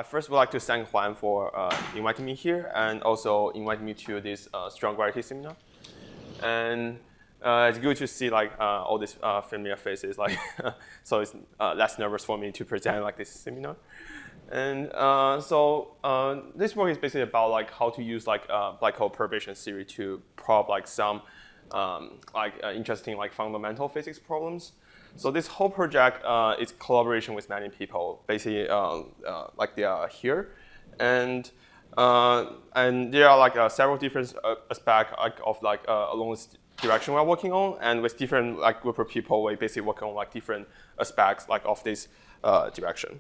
I first would like to thank Juan for inviting me here and also inviting me to this strong gravity seminar. And it's good to see like all these familiar faces, like so it's less nervous for me to present like this seminar. And this work is basically about like how to use like black hole perturbation theory to probe like some interesting like fundamental physics problems. So this whole project is collaboration with many people, basically like they are here, and there are like several different aspects along this direction we're working on, and with different like group of people, we basically work on like different aspects like of this direction.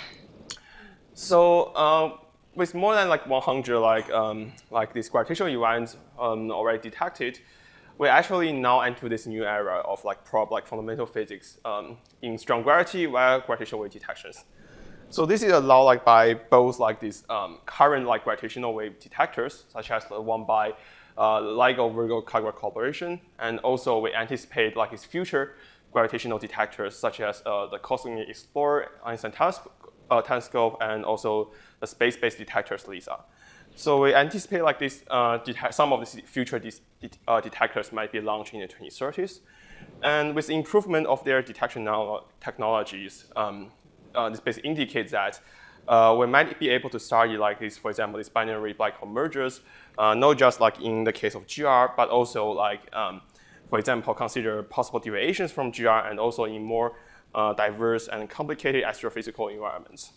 So with more than like 100 like these gravitational events already detected, we actually now enter this new era of like probe like fundamental physics in strong gravity via gravitational wave detections. So this is allowed like by both like these current like gravitational wave detectors, such as the one by LIGO Virgo Kagra Corporation, and also we anticipate like its future gravitational detectors, such as the Cosmic Explorer Einstein telescope, and also the space-based detectors LISA. So we anticipate like this, some of these future detectors might be launched in the 2030s. And with the improvement of their detection technologies, this basically indicates that we might be able to study like this, for example, these binary black hole mergers, not just like in the case of GR, but also like, for example, consider possible deviations from GR and also in more diverse and complicated astrophysical environments.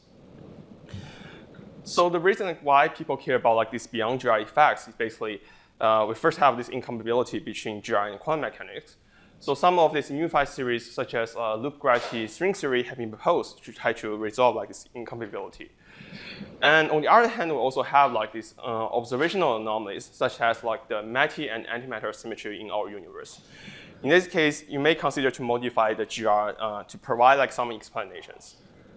So the reason why people care about like these beyond GR effects is basically we first have this incompatibility between GR and quantum mechanics. So some of these unified theories, such as loop gravity string theory, have been proposed to try to resolve like this incompatibility. And on the other hand, we also have like these observational anomalies, such as like the matter and antimatter symmetry in our universe. In this case, you may consider to modify the GR to provide like some explanations.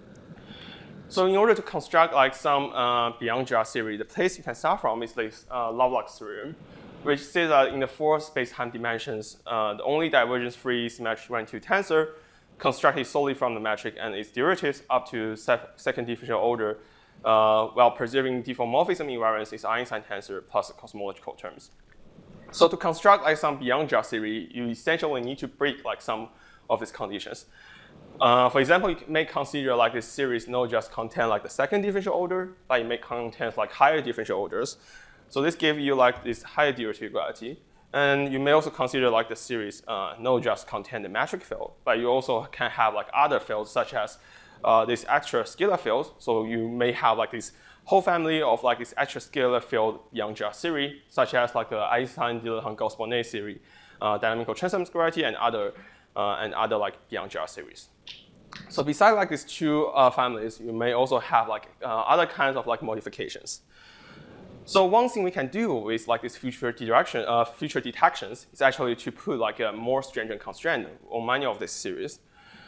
So in order to construct like some beyond GR theory, the place you can start from is this Lovelock's theorem, which says that in the four space-time dimensions, the only divergence-free symmetric rank-2 tensor constructed solely from the metric and its derivatives up to second differential order while preserving diffeomorphism invariance is Einstein tensor plus cosmological terms. So to construct like some beyond GR theory, you essentially need to break like some of these conditions. For example, you may consider like this series not just contain like the second differential order, but it may contain like higher differential orders. So this gives you like this higher derivative gravity. And you may also consider like the series not just contain the metric field, but you also can have like other fields such as this extra scalar field. So you may have like this whole family of like this extra scalar field beyond GR theory, such as like the Einstein-Dilaton Gauss-Bonnet theory, dynamical transform gravity, and other like beyond GR theories. So besides like these two families, you may also have like other kinds of like modifications. So one thing we can do with like this future detections is actually to put like a more stringent constraint on many of these series.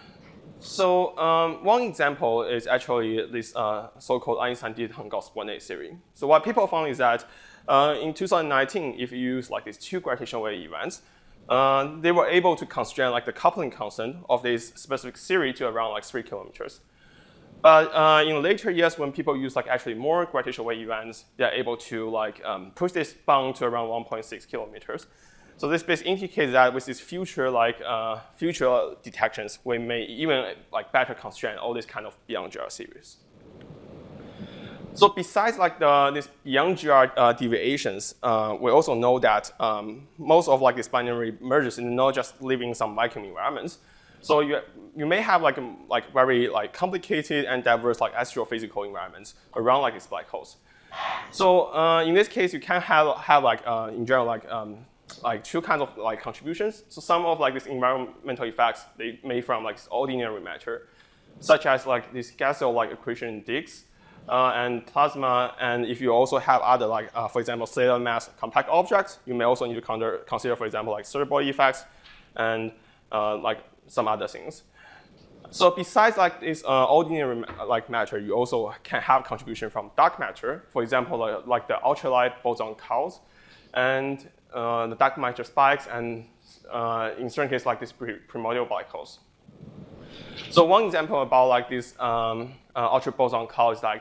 So one example is actually this so-called Einstein-Dilaton Gauss-Bonnet theory. So what people found is that in 2019, if you use like these two gravitational wave events, they were able to constrain like the coupling constant of this specific theory to around like 3 kilometers. But in later years, when people use like actually more gravitational wave events, they're able to like push this bound to around 1.6 kilometers. So this basically indicates that with these future future detections, we may even like better constrain all these kind of beyond GR series. So besides like this beyond GR deviations, we also know that most of like these binary mergers are not just living in some vacuum environments. So you may have like very like complicated and diverse like astrophysical environments around like these black holes. So in this case, you can have like in general like two kinds of like contributions. So some of like these environmental effects they made from like ordinary matter, such as like this Gassel like accretion disk and plasma. And if you also have other like for example stellar mass compact objects, you may also need to consider for example like third body effects and like some other things. So besides like this ordinary like matter, you also can have contribution from dark matter. For example, like the ultralight boson clouds, and the dark matter spikes, and in certain cases like these primordial black holes. So one example about like this ultra boson cloud is like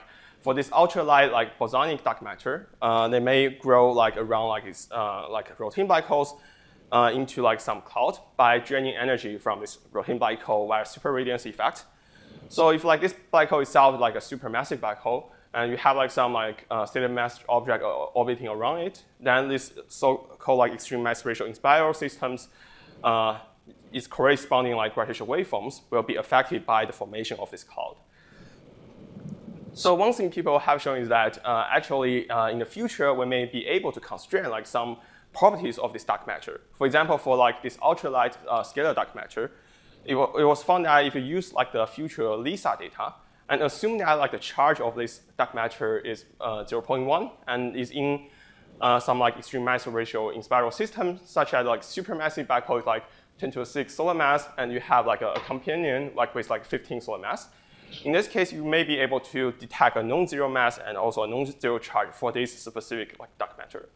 for this ultralight like bosonic dark matter, they may grow like around like this like rotating black holes into like some cloud by draining energy from this rotating black hole via superradiance effect. So if like this black hole itself is like a supermassive black hole, and you have like some like stellar mass object orbiting around it, then this so-called like extreme mass ratio in spiral systems is corresponding like gravitational waveforms will be affected by the formation of this cloud. So one thing people have shown is that actually in the future we may be able to constrain like some properties of this dark matter. For example, for like this ultralight scalar dark matter, it was found that if you use like the future LISA data and assume that like the charge of this dark matter is 0.1 and is in some like extreme mass ratio in spiral systems, such as like supermassive black hole is like 10 to the 6 solar mass, and you have like a companion like with like 15 solar mass. In this case, you may be able to detect a non-zero mass and also a non-zero charge for this specific like dark matter.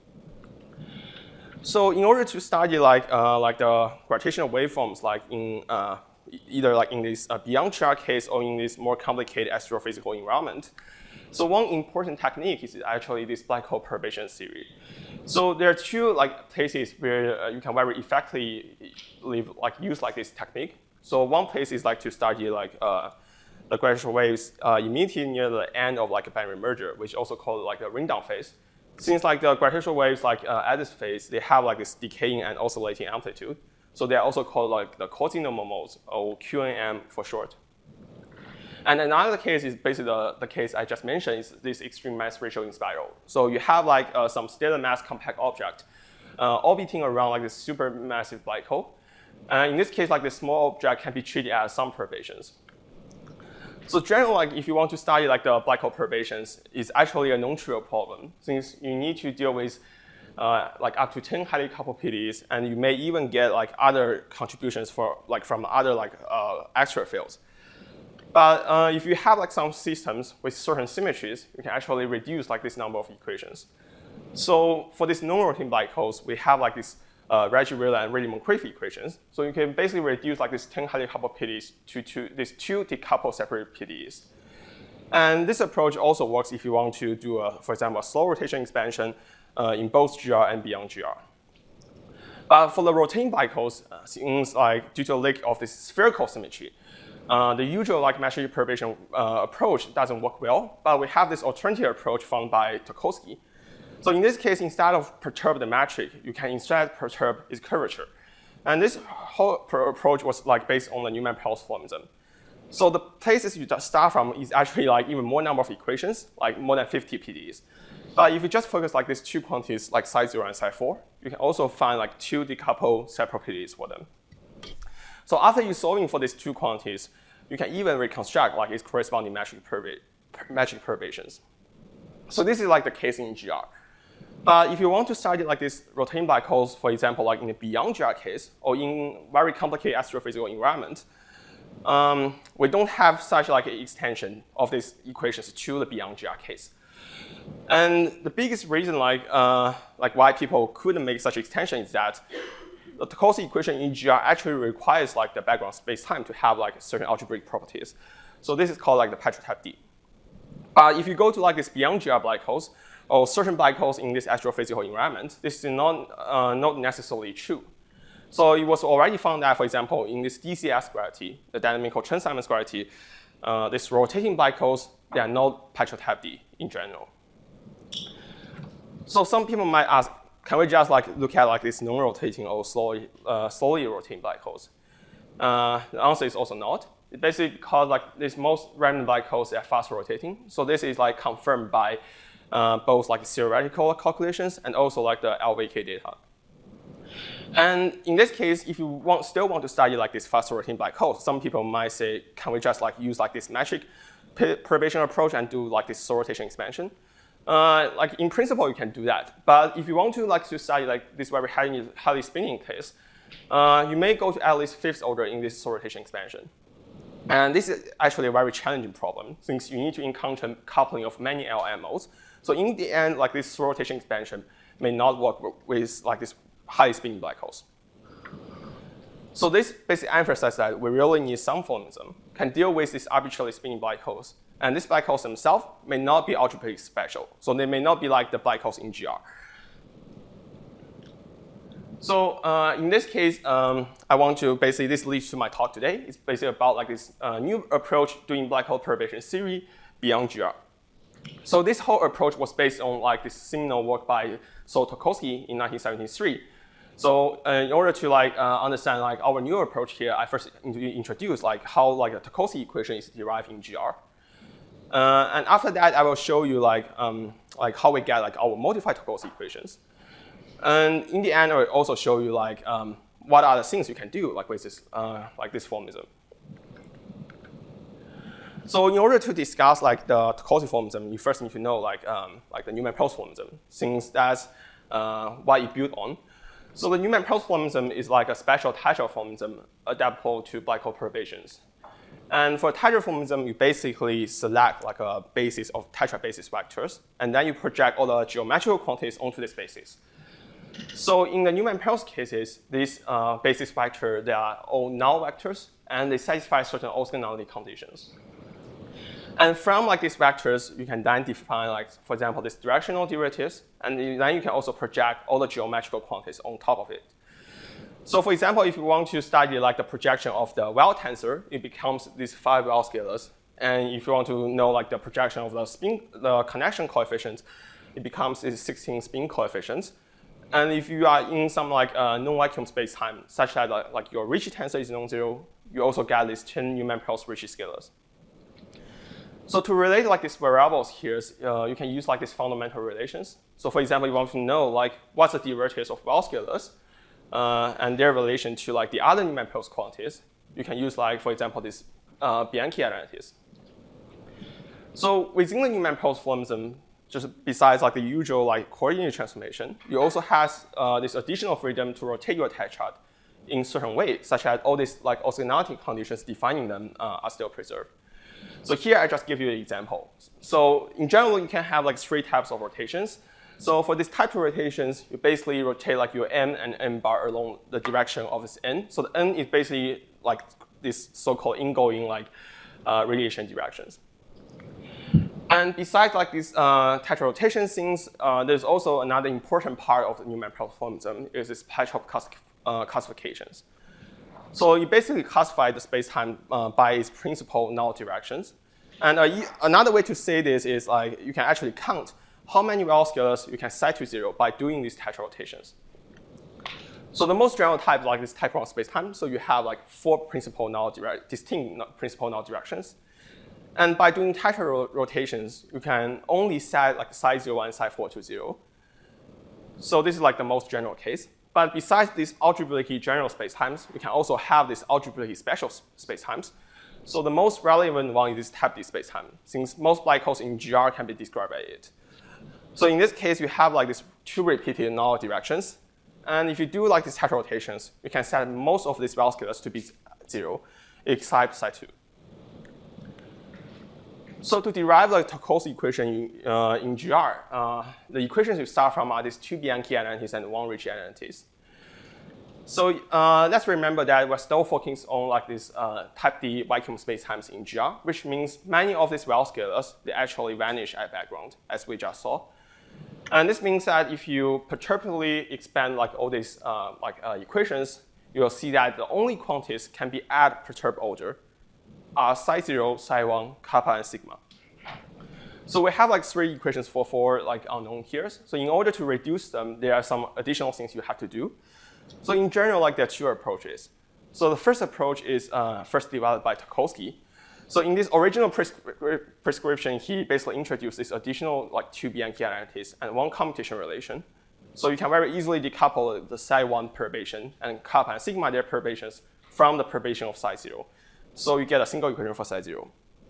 So in order to study like the gravitational waveforms like in either like in this beyond GR case or in this more complicated astrophysical environment, so one important technique is actually this black hole perturbation theory. So there are two like places where you can very effectively use like this technique. So one place is like to study like the gravitational waves immediately near the end of like a binary merger, which also called like the ring down phase. Since like the gravitational waves like at this phase, they have like this decaying and oscillating amplitude. So they're also called like the quasi-normal modes, or QNM for short. And another case is basically the case I just mentioned is this extreme mass ratio in spiral. So you have like some stellar mass compact object orbiting around like this supermassive black hole. And in this case, like this small object can be treated as some perturbations. So generally, like if you want to study like the black hole perturbations, it's actually a non-trivial problem, since you need to deal with like up to 10 highly coupled PDEs, and you may even get like other contributions for like from other like extra fields. But if you have like some systems with certain symmetries, you can actually reduce like this number of equations. So for these non-rotating black holes, we have like this Reggie-Wheeler and Rayleigh-Moncrief equations. So you can basically reduce like this 10 highly coupled PDEs to these two decoupled separate PDEs. And this approach also works if you want to do, for example, a slow rotation expansion in both GR and beyond GR. But for the rotating black holes, since like due to the lack of this spherical symmetry, the usual like metric perturbation approach doesn't work well. But we have this alternative approach found by Tokosky. So in this case, instead of perturb the metric, you can instead perturb its curvature. And this whole approach was like based on the Newman-Pelz formalism. So the places you just start from is actually like even more number of equations, like more than 50 PDEs. But if you just focus like these two quantities, like psi 0 and psi 4, you can also find like two decoupled separate PDEs for them. So after you solving for these two quantities, you can even reconstruct like its corresponding metric perturbations. So this is like the case in GR. But if you want to study like these rotating black holes, for example, like in the beyond GR case, or in very complicated astrophysical environment, we don't have such like an extension of these equations to the beyond GR case. And the biggest reason like why people couldn't make such extension is that the Tokosky equation in GR actually requires like the background space-time to have like certain algebraic properties. So this is called like the Petrov type D. But if you go to like this beyond GR black holes, or certain black holes in this astrophysical environment, this is not necessarily true. So it was already found that, for example, in this DCS gravity, the dynamical Chern-Simons gravity, these rotating black holes, they are not Petrov type D in general. So some people might ask, can we just like look at like this non-rotating or slowly rotating black holes? The answer is also not. It's basically because like these most random black holes are fast rotating. So this is like confirmed by both like theoretical calculations and also like the LVK data. And in this case, if you still want to study like this fast rotating black holes, some people might say, can we just like use like this metric perturbation approach and do like this slow rotation expansion? Like in principle, you can do that. But if you want to like to study like this very highly spinning case, you may go to at least fifth order in this slow rotation expansion. And this is actually a very challenging problem, since you need to encounter coupling of many LM modes. So in the end, like this slow rotation expansion may not work with like this highly spinning black holes. So this basically emphasizes that we really need some formalism can deal with these arbitrarily spinning black holes And these black holes themselves may not be algebraically special. So they may not be like the black holes in GR. So in this case, I want to basically, this leads to my talk today. It's basically about like this new approach doing black hole perturbation theory beyond GR. So this whole approach was based on like this seminal work by Sol-Tokosky in 1973. So in order to like understand like our new approach here, I first introduce like how like a Tokosky equation is derived in GR. And after that, I will show you like how we get like our modified Tokosky equations. And in the end, I will also show you like what are the things you can do like with this formalism. So in order to discuss like the Tokosky formalism, you first need to know like the Newman-Peierls formalism, since that's what it built on. So the Newman-Peierls formalism is like a special tetrahedral formalism adaptable to black hole perturbations. And for tetrahedral formalism, you basically select like a basis of tetrabasis vectors, and then you project all the geometrical quantities onto this basis. So in the Newman-Peierls cases, these basis vectors, they are all null vectors, and they satisfy certain orthogonality conditions. And from like these vectors, you can then define like, for example, these directional derivatives, and then you can also project all the geometrical quantities on top of it. So for example, if you want to study like the projection of the Weyl tensor, it becomes these 5 Weyl scalars. And if you want to know like the projection of the connection coefficients, it becomes these 16 spin coefficients. And if you are in some like non-vacuum space-time, such that like your Ricci tensor is non-zero, you also get these 10 Newman-Peierls Ricci scalars. So to relate like these variables here, you can use like these fundamental relations. So for example, you want to know like what's the derivatives of Weyl scalars and their relation to like the other Newman-Peierls quantities. You can use like, for example, these Bianchi identities. So within the Newman-Peierls formalism, just besides like the usual like coordinate transformation, you also have this additional freedom to rotate your tetrad in certain ways, such as all these like orthogonality conditions defining them are still preserved. So here I just give you an example. So in general, you can have like 3 types of rotations. So for these type of rotations, you basically rotate like your n and n bar along the direction of this n. So the n is basically like this so-called ingoing like radiation directions. And besides like these tetrarotation things, there's also another important part of the Newman-Peierls formalism is this Petrov classifications. So you basically classify the space-time by its principal null directions. And another way to say this is like you can actually count how many Weyl scalars you can set to 0 by doing these tetrarotations. So the most general type like this type of space-time. So you have like 4 distinct principal null directions. And by doing tetrarotations, you can only set like psi 0 and psi 4 to 0. So this is like the most general case. But besides these algebraically general spacetimes, we can also have these algebraically special spacetimes. So the most relevant one is this type D spacetime, since most black holes in GR can be described by it. So in this case, you have like these 2 repeated null directions. And if you do like these tetrarotations, you can set most of these Weyl scalars to be 0, except psi 2. So to derive the Tokosky equation in GR, the equations you start from are these 2 Bianchi identities and 1 Ricci identities. So let's remember that we're still focusing on like this type D vacuum spacetimes in GR, which means many of these Weyl scalars, they actually vanish at background, as we just saw. And this means that if you perturbably expand like all these equations, you'll see that the only quantities can be at perturbed order are psi 0, psi 1, kappa, and sigma. So we have like 3 equations for 4 like unknown here. So in order to reduce them, there are some additional things you have to do. So in general, like there are 2 approaches. So the first approach is first developed by Tokosky. So in this original prescription, he basically introduced this additional like 2 Bianchi identities and 1 commutation relation. So you can very easily decouple the psi 1 perturbation and kappa and sigma their perturbations from the perturbation of psi 0. So you get a single equation for psi 0.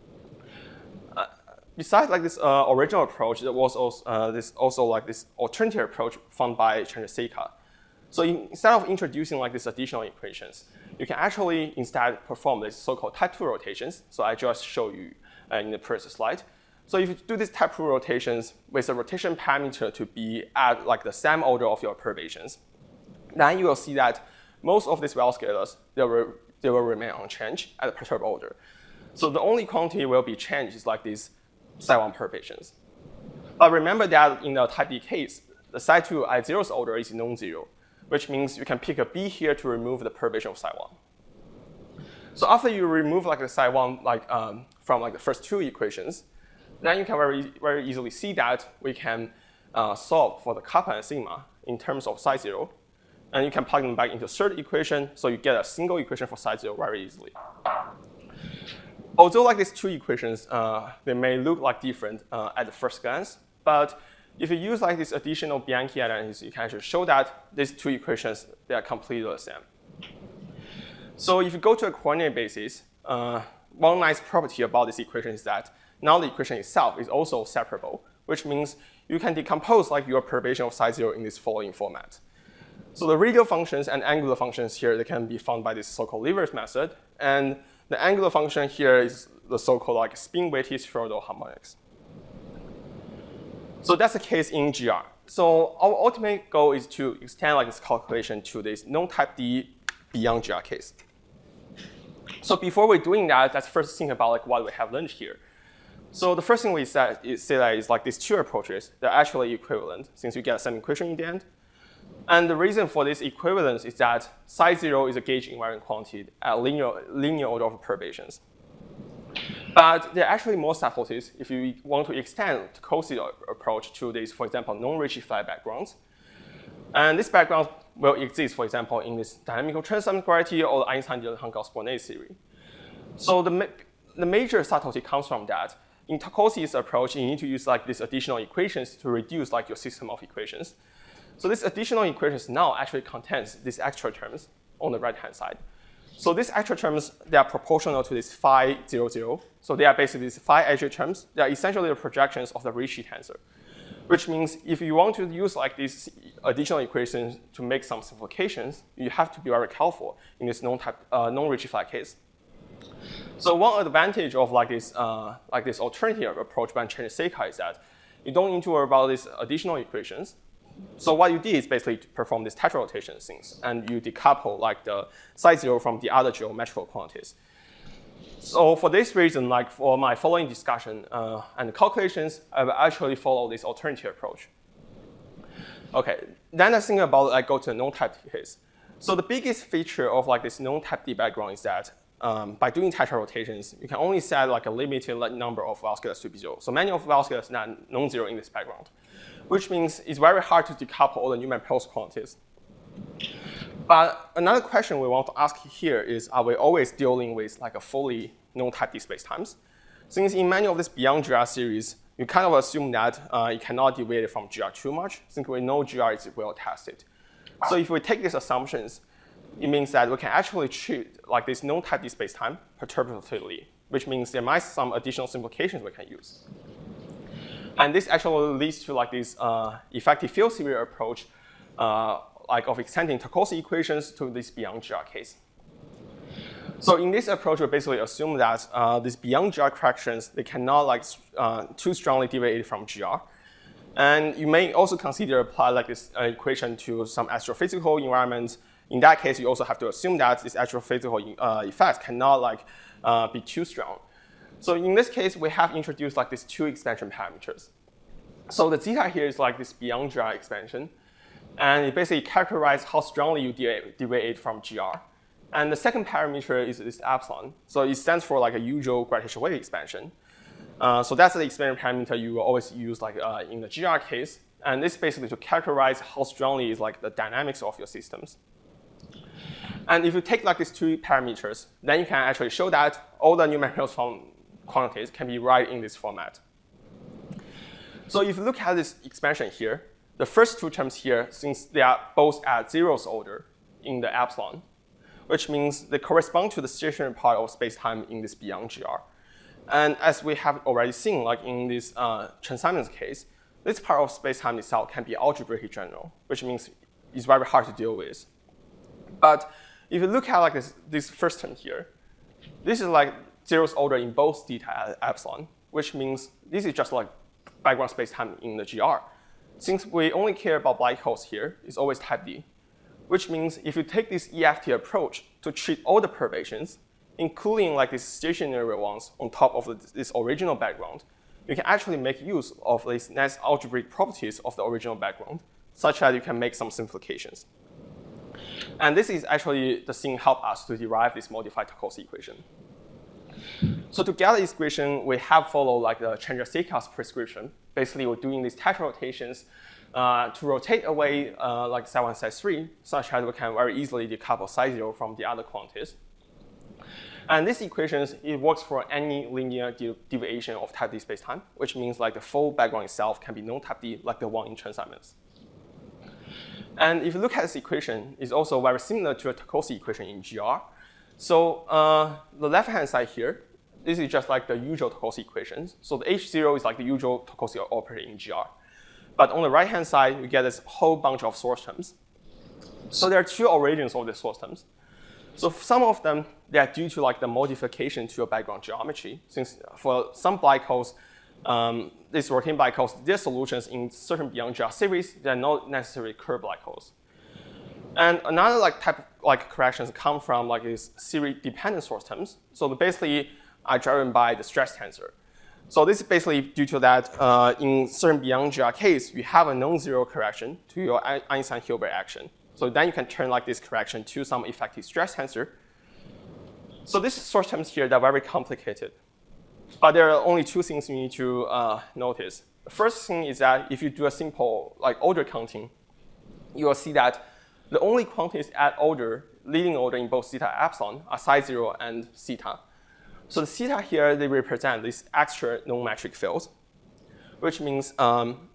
Besides like this original approach, there was also like this alternative approach found by Chandrasekhar. So instead of introducing like these additional equations, you can actually instead perform this so-called type 2 rotations. So I just showed you in the previous slide. So if you do these type 2 rotations with the rotation parameter to be at like the same order of your perturbations, then you will see that most of these Weyl scalars, they will remain unchanged at the perturbed order. So the only quantity will be changed is like these psi1 perturbations. But remember that in the type D case, the psi2 at zeroth order is non-zero, which means you can pick a B here to remove the perturbation of psi1. So after you remove like the psi1 from like the first two equations, then you can very easily see that we can solve for the kappa and sigma in terms of psi0. And you can plug them back into the third equation, so you get a single equation for psi0 very easily. Although like these two equations, they may look like different at the first glance, but if you use like this additional Bianchi analysis, you can actually show that these two equations, they are completely the same. So if you go to a coordinate basis, one nice property about this equation is that now the equation itself is also separable, which means you can decompose like your perturbation of psi0 in this following format. So the radial functions and angular functions here, they can be found by this so-called Lever's method. And the angular function here is the so-called like spin-weighted spheroidal harmonics. So that's the case in GR. So our ultimate goal is to extend like this calculation to this non-type D beyond GR case. So before we're doing that, let's first think about like what we have learned here. So the first thing we say that is like these two approaches, they're actually equivalent since you get the same equation in the end. And the reason for this equivalence is that psi0 is a gauge invariant quantity at linear order of perturbations. But there are actually more subtleties if you want to extend the Cauchy approach to these, for example, non-Ricci flat backgrounds. And this background will exist, for example, in this dynamical transdimensionality or the Einstein-Dillon-Gauss-Bonnet theory. So the major subtlety comes from that. In Cauchy's approach, you need to use like these additional equations to reduce like your system of equations. So this additional equations now actually contains these extra terms on the right-hand side. So these extra terms, they are proportional to this phi 0, 0. So they are basically these phi edge terms. They are essentially the projections of the Ricci tensor, which means if you want to use like these additional equations to make some simplifications, you have to be very careful in this non-Ricci flat case. So one advantage of like this alternative approach by Chandrasekhar is that you don't need to worry about these additional equations. So what you did is basically to perform these tetralocation things, and you decouple like the psi0 from the other geometrical quantities. So for this reason, like for my following discussion and calculations, I will actually follow this alternative approach. Okay, then let's think about like go to the non-type D case. So the biggest feature of like this non-type D background is that by doing tetralocations, you can only set like a limited number of Weyl scalars to be zero. So many of Weyl scalars are non-zero in this background, which means it's very hard to decouple all the Newman-Pearson quantities. But another question we want to ask here is, are we always dealing with like a fully non-type D spacetimes? Since in many of these beyond GR series, you kind of assume that it cannot deviate from GR too much, since we know GR is well tested. So if we take these assumptions, it means that we can actually treat like this non-type D spacetime perturbatively, which means there might be some additional simplifications we can use. And this actually leads to like this effective field theory approach like of extending Cauchy equations to this beyond GR case. So in this approach, we basically assume that these beyond GR corrections, they cannot like too strongly deviate from GR. And you may also consider apply like this equation to some astrophysical environments. In that case, you also have to assume that this astrophysical effects cannot like be too strong. So in this case, we have introduced like these two expansion parameters. So the zeta here is like this beyond GR expansion, and it basically characterizes how strongly you deviate from GR. And the second parameter is this epsilon. So it stands for like a usual gravitational wave expansion. So that's the expansion parameter you will always use like in the GR case. And this basically to characterize how strongly is like the dynamics of your systems. And if you take like these two parameters, then you can actually show that all the Newman-Pearson quantities can be right in this format. So if you look at this expansion here, the first two terms here, since they are both at zeroth order in the epsilon, which means they correspond to the stationary part of spacetime in this beyond GR. And as we have already seen, like in this Chen-Simons case, this part of spacetime itself can be algebraically general, which means it's very hard to deal with. But if you look at like this first term here, this is like zeroth order in both theta and epsilon, which means this is just like background spacetime in the GR. Since we only care about black holes here, it's always type D, which means if you take this EFT approach to treat all the perturbations, including like these stationary ones on top of this original background, you can actually make use of these nice algebraic properties of the original background, such that you can make some simplifications. And this is actually the thing help us to derive this modified Tarkovsky equation. So to get this equation, we have followed like the Chandrasekhar's prescription. Basically, we're doing these teta rotations to rotate away like psi1, psi3, such that we can very easily decouple psi0 from the other quantities. And this equation, it works for any linear deviation of type D spacetime, which means like the full background itself can be non-type D, like the one in Chen-Simons. And if you look at this equation, it's also very similar to a Tarkovsky equation in GR. So the left-hand side here, this is just like the usual Tarkovsky equations. So the H0 is like the usual Tarkovsky operator in GR. But on the right-hand side, you get this whole bunch of source terms. So there are two origins of the source terms. So some of them, they are due to like the modification to your background geometry. Since for some black holes, these rotating black holes, their solutions in certain beyond GR series, they're not necessarily curved black holes. And another like type of like corrections come from like these series-dependent source terms. So they basically are driven by the stress tensor. So this is basically due to that in certain beyond GR case, you have a non-zero correction to your Einstein-Hilbert action. So then you can turn like this correction to some effective stress tensor. So these source terms here, they're very complicated. But there are only two things you need to notice. The first thing is that if you do a simple like order counting, you will see that the only quantities at order, leading order in both theta and epsilon are psi0 and theta. So the theta here, they represent these extra non-metric fields, which means we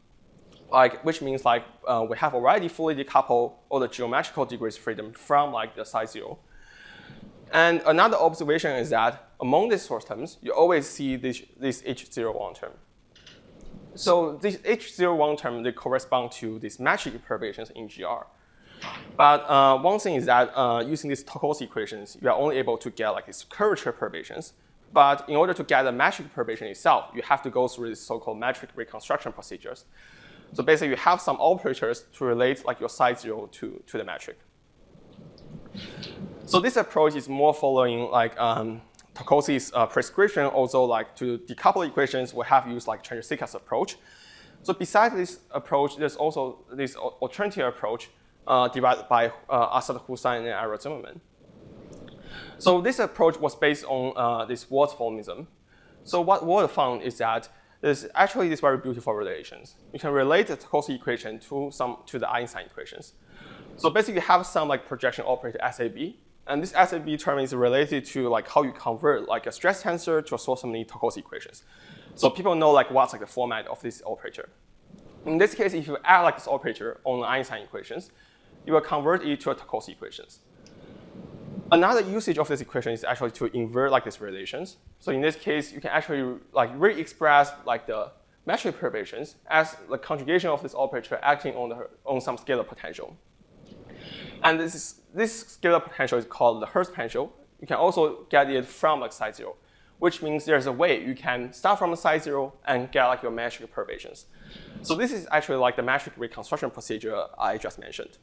have already fully decoupled all the geometrical degrees of freedom from like the psi0. And another observation is that among these source terms, you always see this H01 term. So this H01 term, they correspond to these metric perturbations in GR. But one thing is that using these Tarkovsky equations, you are only able to get like these curvature perturbations. But in order to get the metric perturbation itself, you have to go through these so-called metric reconstruction procedures. So basically, you have some operators to relate like your psi0 to the metric. So this approach is more following like Tarkovsky's prescription. Also, like to decouple equations, we have used like Chandrasekhar's approach. So besides this approach, there's also this alternative approach developed by Asad Hussain and Ira Zimmerman. So this approach was based on this Ward formalism. So what Ward found is that there's actually these very beautiful relations. You can relate the Tarkovsky equation to the Einstein equations. So basically, you have some like projection operator SAB, and this SAB term is related to like how you convert like a stress tensor to a source harmonic Tarkovsky equations. So people know like what's like the format of this operator. In this case, if you add like this operator on the Einstein equations, you will convert it to a Tarkovsky equations. Another usage of this equation is actually to invert like these relations. So in this case, you can actually like re-express like the metric perturbations as the conjugation of this operator acting on some scalar potential. And this scalar potential is called the Hertz potential. You can also get it from like psi0, which means there's a way you can start from psi0 and get like your metric perturbations. So this is actually like the metric reconstruction procedure I just mentioned.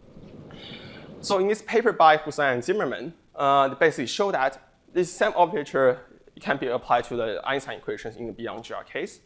So in this paper by Hussain and Zimmerman, they basically show that this same operator can be applied to the Einstein equations in the beyond GR case.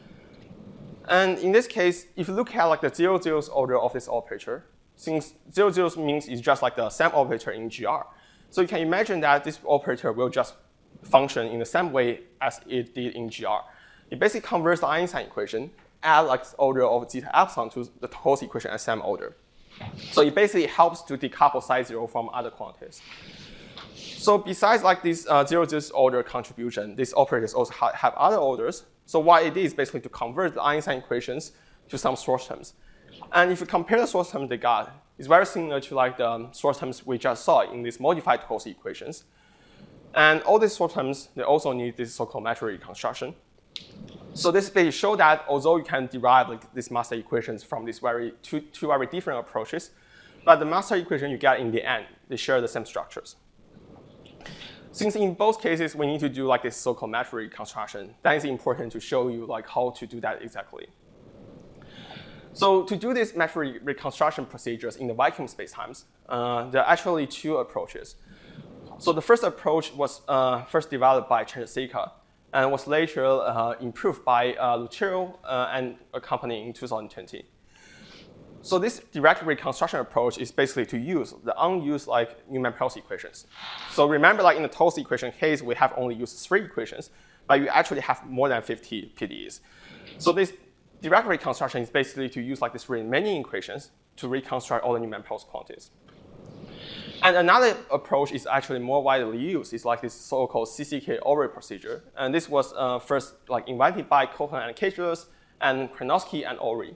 And in this case, if you look at like the 0-0's order of this operator, since 0-0 means it's just like the same operator in GR. So you can imagine that this operator will just function in the same way as it did in GR. It basically converts the Einstein equation, add like the order of zeta epsilon to the Tarkovsky equation as same order. So it basically helps to decouple psi0 from other quantities. So besides like this 0-0 order contribution, these operators also have other orders. So what it is basically to convert the Einstein equations to some source terms. And if you compare the source terms they got, it's very similar to like the source terms we just saw in these modified Tarkovsky equations. And all these source terms, they also need this so-called metric reconstruction. So this basically shows that although you can derive like these master equations from these two very different approaches, but the master equation you get in the end, they share the same structures. Since in both cases we need to do like this so-called metric reconstruction, that is important to show you like how to do that exactly. So to do these metric reconstruction procedures in the vacuum spacetimes, there are actually two approaches. So the first approach was first developed by Chandrasekhar and was later improved by Lucero and a company in 2020. So this direct reconstruction approach is basically to use the unused like Newman-Pearson equations. So remember, like in the Toth equation case, we have only used 3 equations, but you actually have more than 50 PDEs. So this direct reconstruction is basically to use like these remaining equations to reconstruct all the Newman-Pearson quantities. And another approach is actually more widely used. It's like this so-called CCK-Ory procedure. And this was first like invented by Cohen and Cageless and Krenowski and Ory.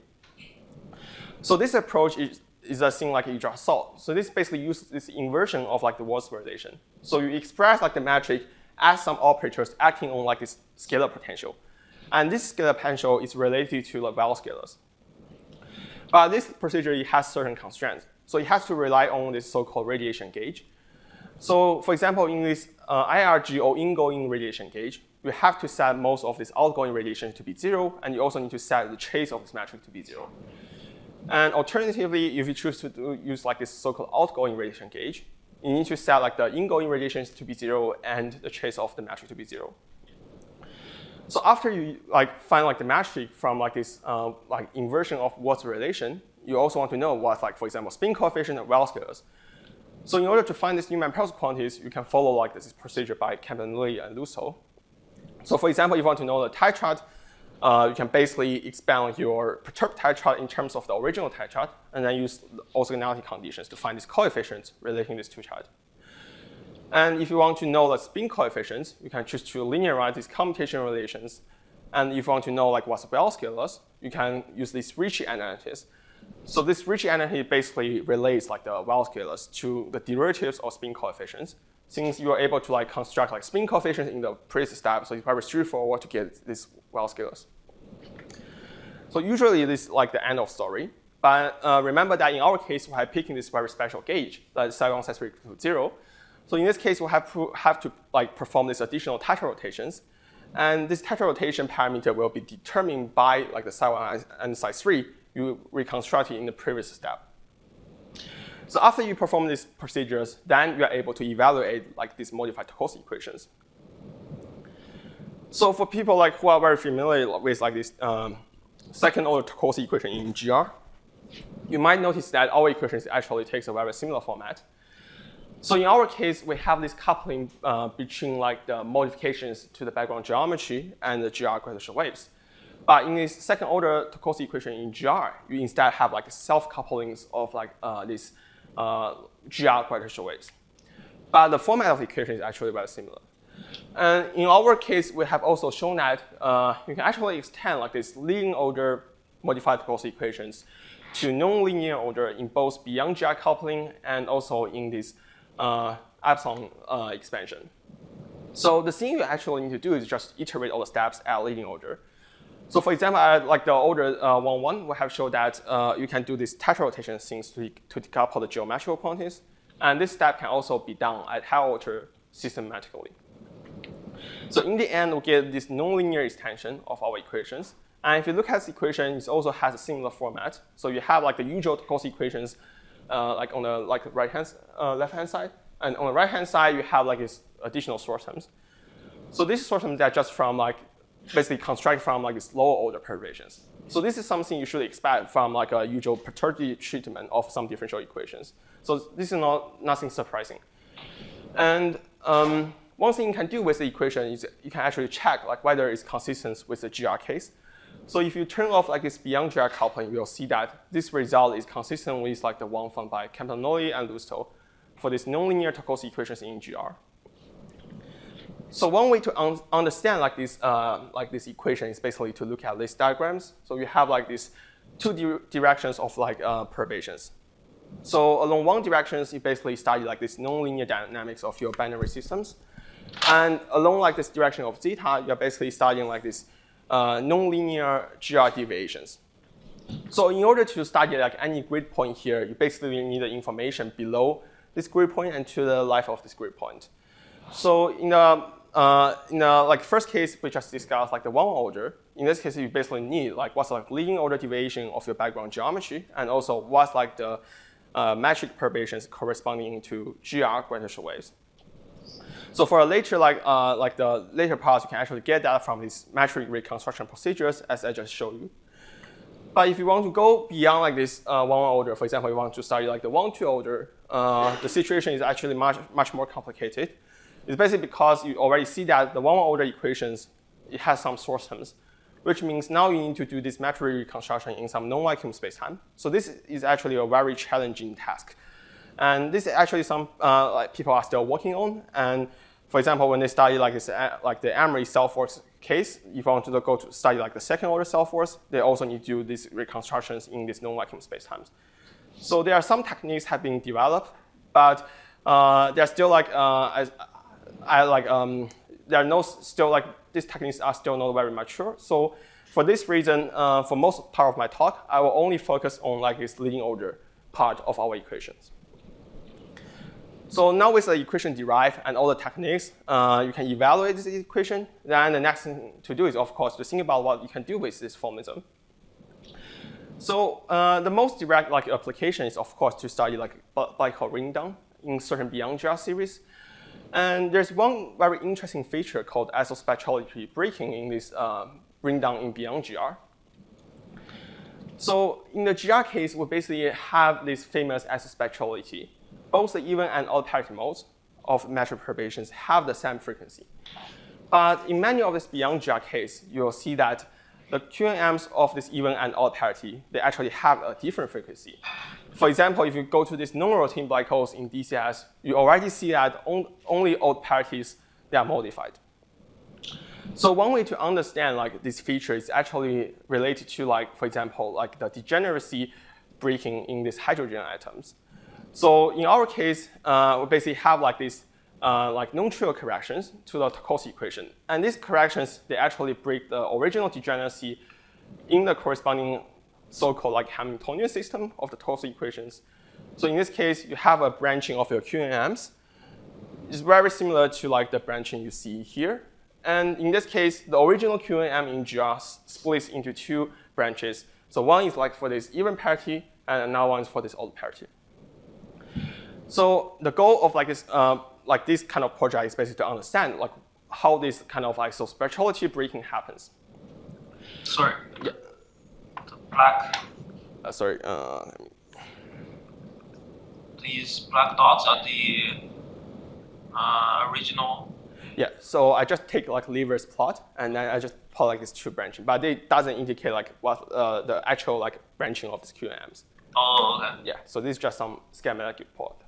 So this approach is a thing like you just saw. So this basically uses this inversion of like the Waltz relation. So you express like the metric as some operators acting on like this scalar potential. And this scalar potential is related to the Weyl scalars. But this procedure, it has certain constraints. So it has to rely on this so-called radiation gauge. So for example, in this IRG or ingoing radiation gauge, you have to set most of this outgoing radiation to be 0, and you also need to set the chase of this metric to be 0. And alternatively, if you choose to use like this so-called outgoing radiation gauge, you need to set like the ingoing radiations to be 0 and the chase of the metric to be 0. So after you like find like the metric from like this like inversion of Waltz relation, you also want to know what's like, for example, spin coefficient and Weyl scalars. So in order to find these Newman-Pearson quantities, you can follow like this procedure by Campanelli and Lusso. So for example, if you want to know the tetrad, you can basically expand your perturbed tetrad in terms of the original tetrad, and then use orthogonality conditions to find these coefficients relating these two charts. And if you want to know the spin coefficients, you can choose to linearize these commutation relations. And if you want to know like what's Weyl scalars, you can use this Ricci analysis. So this Ricci analysis basically relates like the Weyl scalars to the derivatives of spin coefficients. Since you are able to like construct like spin coefficients in the previous step, so it's very straightforward to get these Weyl scalars. So usually this is like the end of story. But remember that in our case, we are picking this very special gauge, that is psi1, psi3 equal to 0. So in this case, we have to like perform these additional tetra rotations. And this tetra rotation parameter will be determined by like the psi1 and psi3 you reconstructed in the previous step. So after you perform these procedures, then you are able to evaluate like these modified Tokosky equations. So for people like who are very familiar with like this second order Tokosky equation in GR, you might notice that our equations actually takes a very similar format. So in our case, we have this coupling between like the modifications to the background geometry and the GR gradationial waves. But in this second order Tokosky equation in GR, you instead have like self-couplings of like this GR gradationial waves. But the format of the equation is actually very similar. And in our case, we have also shown that you can actually extend like this leading order modified Tokosky equations to nonlinear order in both beyond GR coupling and also in this epsilon expansion. So the thing you actually need to do is just iterate all the steps at leading order. So for example, at like the order 1, we have shown that you can do this tetra rotation things to decouple the geometrical quantities. And this step can also be done at high order systematically. So in the end, we get this nonlinear extension of our equations. And if you look at this equation, it also has a similar format. So you have like the usual Tokosky equations like on the like left-hand side. And on the right-hand side, you have like this additional source terms. So these source terms are just from like basically constructed from like this lower order perturbations. So this is something you should expect from like a usual perturbative treatment of some differential equations. So this is nothing surprising. And one thing you can do with the equation is you can actually check like whether it's consistent with the GR case. So if you turn off like this beyond GR coupling, you'll see that this result is consistent with like the one found by Campanelli and Lusto for these nonlinear Tokosky equations in GR. So one way to understand like this equation is basically to look at these diagrams. So you have like these two directions of like perturbations. So along one direction, you basically study like this nonlinear dynamics of your binary systems. And along like this direction of zeta, you're basically studying like this nonlinear GR deviations. So in order to study like any grid point here, you basically need the information below this grid point and to the left of this grid point. So in the like first case, we just discussed like the one order. In this case, you basically need like what's like leading order deviation of your background geometry, and also what's like the metric perturbations corresponding to GR gradationial waves. So for a later, like the later parts, you can actually get data from these metric reconstruction procedures, as I just showed you. But if you want to go beyond like this 1-1 order, for example, you want to study like the 1-2 order, the situation is actually much more complicated. It's basically because you already see that the 1-1 order equations, it has some source terms, which means now you need to do this metric reconstruction in some non-vacuum spacetime. So this is actually a very challenging task. And this is actually some like people are still working on. And for example, when they study like this, like the Emery cell force case, if you want to go to study like the second order cell force, they also need to do these reconstructions in these non-vacuum spacetimes. So there are some techniques have been developed, but they're still like there are no still like these techniques are still not very mature. So for this reason, for most part of my talk, I will only focus on like this leading order part of our equations. So now with the equation derived and all the techniques, you can evaluate this equation. Then the next thing to do is, of course, to think about what you can do with this formalism. So the most direct like application is, of course, to study like black hole ring down in certain beyond GR series. And there's one very interesting feature called isospectrality breaking in this ring down in beyond GR. So in the GR case, we basically have this famous isospectrality. Both the even and odd parity modes of metric perturbations have the same frequency. But in many of these beyond GR case, you'll see that the QNMs of this even and odd parity, they actually have a different frequency. For example, if you go to these non-rotating black holes in DCS, you already see that only odd parities, they are modified. So one way to understand like this feature is actually related to like, for example, like the degeneracy breaking in these hydrogen atoms. So in our case, we basically have like these like non-trivial corrections to the Tarkovsky equation. And these corrections, they actually break the original degeneracy in the corresponding so-called like Hamiltonian system of the Tarkovsky equations. So in this case, you have a branching of your QNMs. It's very similar to like the branching you see here. And in this case, the original QNM in GR splits into two branches. So one is like for this even parity, and another one is for this odd parity. So the goal of like this kind of project is basically to understand like how this kind of isospectrality breaking happens. Sorry. Yeah. The black. Sorry. These black dots are the original. Yeah. So I just take like Lever's plot and then I just plot like these two branching, but it doesn't indicate like what the actual like branching of these QNMs. Oh, okay. Yeah. So this is just some schematic plot.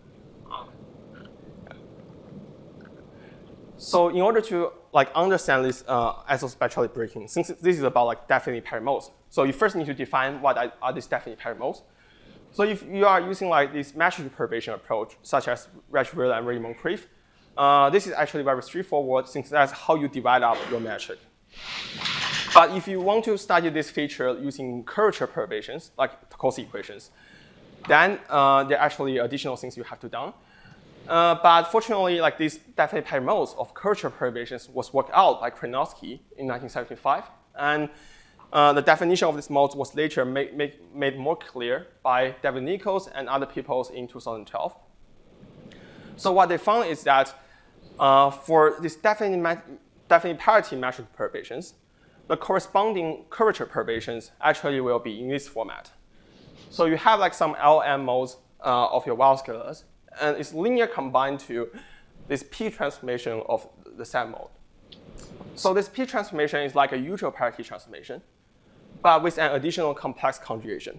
So in order to like understand this isospectrality breaking, since this is about like definite paired modes, so you first need to define what are these definite paired modes. So if you are using like this metric perturbation approach, such as Rachville and Reddy-Moncrief, this is actually very straightforward since that's how you divide up your metric. But if you want to study this feature using curvature perturbations, like Tarkovsky equations, then there are actually additional things you have to do. But fortunately, like these definite paired modes of curvature perturbations was worked out by Krenowski in 1975. And the definition of these modes was later made more clear by David Nichols and other people in 2012. So what they found is that for these definite parity metric perturbations, the corresponding curvature perturbations actually will be in this format. So you have like some LM modes of your Weyl scalars, and it's linear combined to this P transformation of the set mode. So this P transformation is like a usual parity transformation, but with an additional complex conjugation.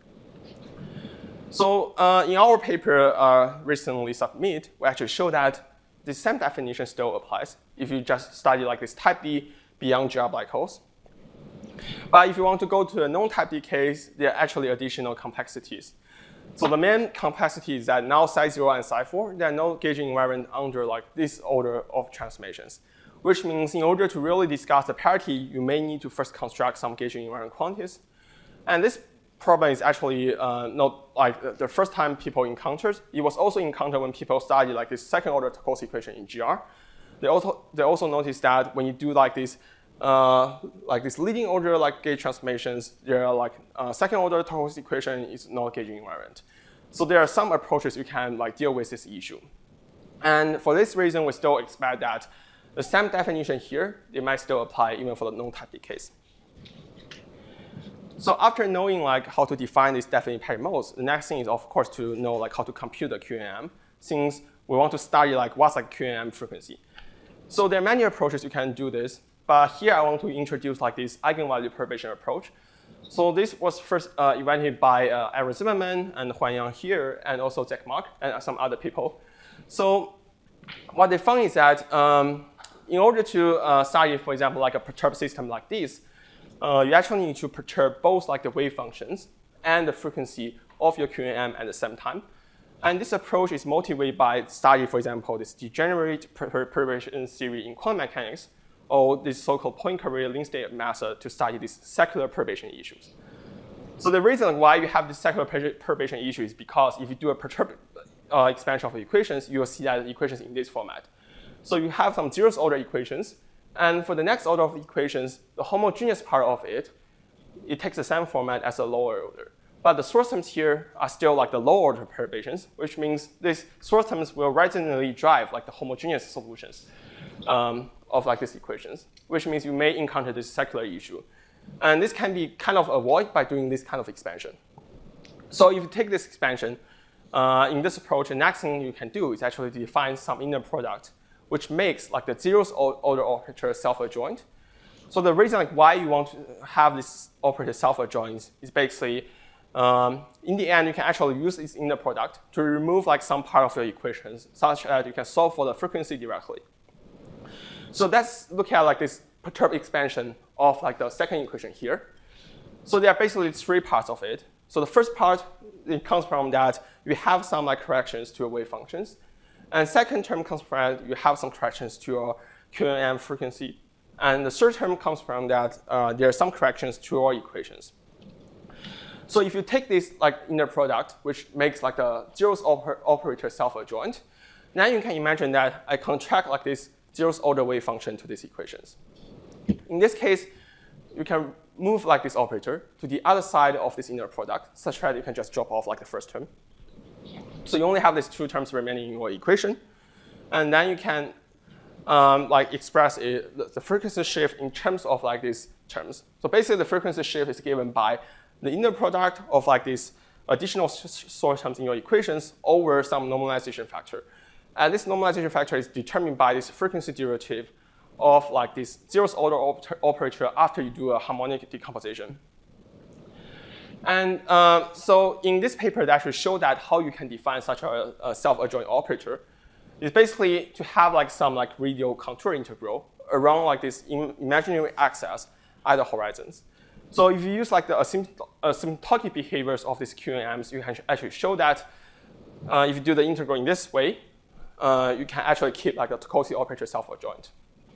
So in our paper recently submitted, we actually show that the same definition still applies if you just study like this type D beyond GR black holes. But if you want to go to a non-type D case, there are actually additional complexities. So the main complexity is that now psi0 and psi4, there are no gauging invariant under like this order of transformations, which means in order to really discuss the parity, you may need to first construct some gauging invariant quantities. And this problem is actually not like the first time people encountered. It was also encountered when people studied like this second order Tarkovsky equation in GR. They also noticed that when you do like this leading order like gauge transformations, there are like second order Tarkovsky equation is not gauging invariant. So there are some approaches you can like deal with this issue. And for this reason, we still expect that the same definition here, it might still apply even for the non-type case. So after knowing like how to define these definite paired modes, the next thing is of course to know like how to compute the QNM, since we want to study like what's like QNM frequency. So there are many approaches you can do this, but here I want to introduce like this eigenvalue perturbation approach. So this was first invented by Aaron Zimmerman and Huan Yang here, and also Jack Mark and some other people. So what they found is that in order to study, for example, like a perturbed system like this, you actually need to perturb both like the wave functions and the frequency of your QNM at the same time. And this approach is motivated by study, for example, this degenerate perturbation theory in quantum mechanics, or this so-called Poincare link state method to study these secular perturbation issues. So the reason why you have this secular perturbation issue is because if you do a perturbed expansion of the equations, you will see that the equations in this format. So you have some zeroth order equations, and for the next order of the equations, the homogeneous part of it, it takes the same format as the lower order. But the source terms here are still like the lower order perturbations, which means these source terms will resonantly drive like the homogeneous solutions of like these equations, which means you may encounter this secular issue. And this can be kind of avoided by doing this kind of expansion. So if you take this expansion, in this approach, the next thing you can do is actually to define some inner product, which makes like the zeroth order operator self-adjoint. So the reason like why you want to have this operator self-adjoint is basically, in the end, you can actually use this inner product to remove like some part of your equations, such that you can solve for the frequency directly. So let's look at like this perturbed expansion of like the second equation here. So there are basically three parts of it. So the first part, it comes from that you have some like corrections to your wave functions. And second term comes from that you have some corrections to your QNM frequency. And the third term comes from that there are some corrections to your equations. So if you take this like inner product, which makes like the zeroth operator self-adjoint, then you can imagine that I contract like this zeroth order wave function to these equations. In this case, you can move like this operator to the other side of this inner product, such that you can just drop off like the first term. So you only have these two terms remaining in your equation. And then you can like express the frequency shift in terms of like these terms. So basically the frequency shift is given by the inner product of like these additional source terms in your equations over some normalization factor. And this normalization factor is determined by this frequency derivative of like this zeroth order operator after you do a harmonic decomposition. And so in this paper, they actually show that how you can define such a self-adjoint operator is basically to have like some like radial contour integral around like this imaginary axis at the horizons. So if you use like the asymptotic behaviors of these QNMs, you can actually show that if you do the integral in this way, you can actually keep like the Tokosky operator self-adjoint.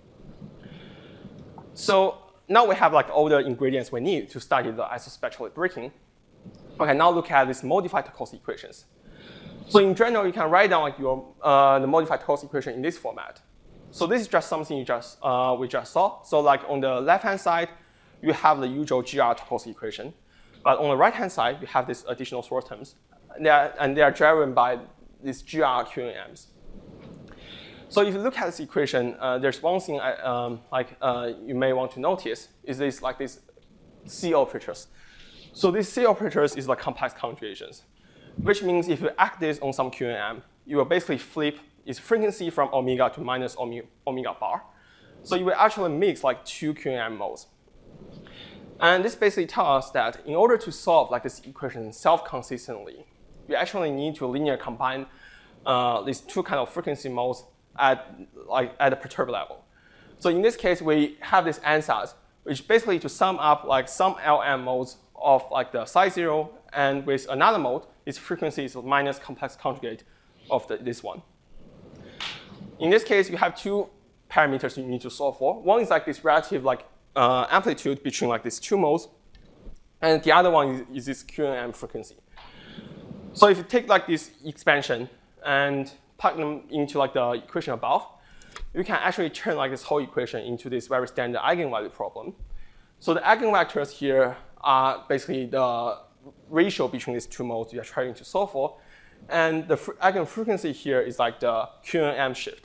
So now we have like all the ingredients we need to study the isospectral breaking. Okay, now look at these modified Tokosky equations. So in general, you can write down like your the modified Tokosky equation in this format. So this is just something we just saw. So like on the left-hand side, you have the usual GR Tokosky equation. But on the right-hand side, you have these additional source terms. They are driven by these GR QNMs. So if you look at this equation, there's one thing you may want to notice is this like these C operators. So these C operators is like complex conjugations, which means if you act this on some QNM, you will basically flip its frequency from omega to minus omega bar. So you will actually mix like two QNM modes. And this basically tells us that in order to solve like this equation self-consistently, you actually need to linear combine these two kind of frequency modes at the perturbed level. So in this case, we have this ansatz, which basically to sum up like some LM modes of like the psi 0, and with another mode, its frequency is minus complex conjugate of this one. In this case, you have two parameters you need to solve for. One is like this relative like amplitude between like these two modes, and the other one is this QNM frequency. So if you take like this expansion and plug them into like the equation above, you can actually turn like this whole equation into this very standard eigenvalue problem. So the eigenvectors here are basically the ratio between these two modes you are trying to solve for. And the eigenfrequency here is like the QNM shift.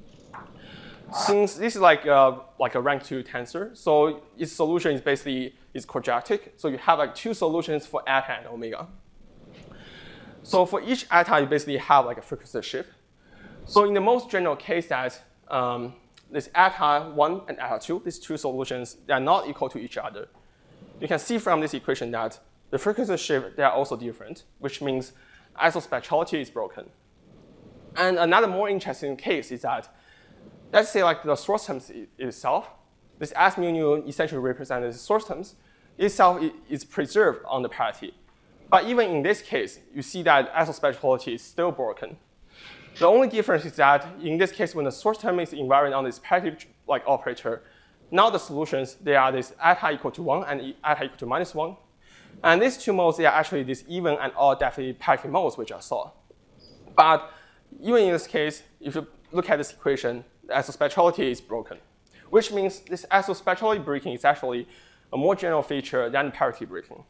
Since this is like a rank 2 tensor, so its solution is basically quadratic. So you have like 2 solutions for eta and omega. So for each eta, you basically have like a frequency shift. So in the most general case that this eta 1 and eta 2, these 2 solutions, they are not equal to each other. You can see from this equation that the frequency shift, they are also different, which means isospectrality is broken. And another more interesting case is that, let's say like the source terms itself, this S mu nu essentially represents the source terms, itself is preserved on the parity. But even in this case, you see that isospectrality is still broken. The only difference is that in this case, when the source term is invariant on this parity like operator, now the solutions, they are this eta equal to 1 and eta equal to minus 1. And these 2 modes, they are actually this even and odd definitely parity modes which I saw. But even in this case, if you look at this equation, the isospectrality is broken, which means this isospectrality breaking is actually a more general feature than parity breaking.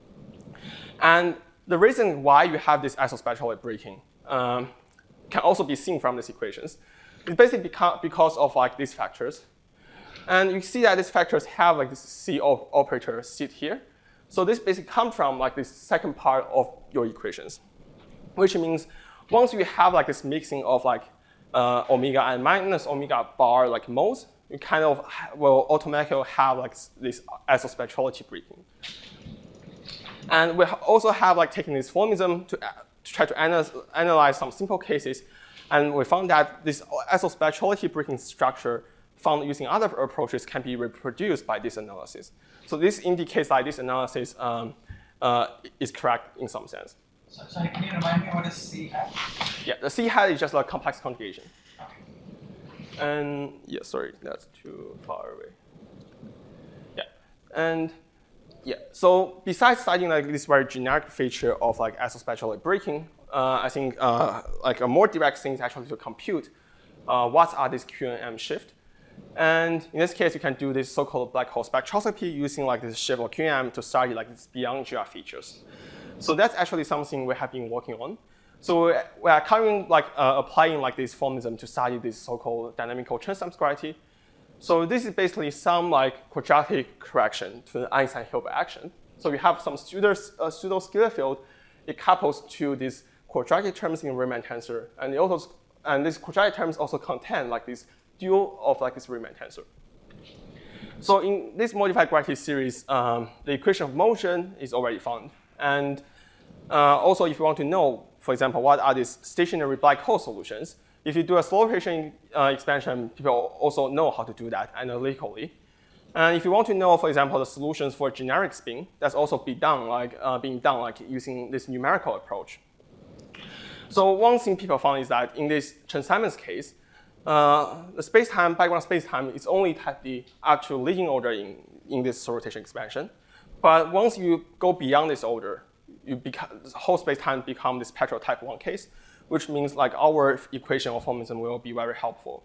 And the reason why you have this isospectrality breaking can also be seen from these equations. It's basically because of like these factors. And you see that these factors have like this C operator sit here. So this basically comes from like this second part of your equations, which means once you have like this mixing of like omega and minus omega bar like modes, you kind of will automatically have like this isospectrality breaking. And we also have like taken this formalism to try to analyze some simple cases. And we found that this isospectrality breaking structure found using other approaches can be reproduced by this analysis. So this indicates that this analysis is correct in some sense. So, sorry, can you remind me what is C hat? Yeah, the C hat is just a complex conjugation. Okay. And yeah, sorry, that's too far away. Yeah, and yeah, so besides studying like this very generic feature of like isospectrality breaking, I think like a more direct thing is actually to compute what are these QNM shift. And in this case, you can do this so-called black hole spectroscopy using like this shift of QNM to study like these beyond GR features. So that's actually something we have been working on. So we are currently like applying like this formalism to study this so-called dynamical Chern-Simons-Guarati. So this is basically some like quadratic correction to the Einstein-Hilbert action. So we have some pseudo-scalar field. It couples to these quadratic terms in Riemann tensor, and these quadratic terms also contain like this dual of like this Riemann tensor. So in this modified Guarati series, the equation of motion is already found. And also, if you want to know, for example, what are these stationary black hole solutions, if you do a slow rotation expansion, people also know how to do that analytically. And if you want to know, for example, the solutions for generic spin, that's also being done like using this numerical approach. So one thing people found is that in this Chern-Simons case, the space-time, background space-time is only tightly up to leading order in this slow rotation expansion. But once you go beyond this order, the whole space-time becomes this Petrel type 1 case, which means like our equation of formalism will be very helpful.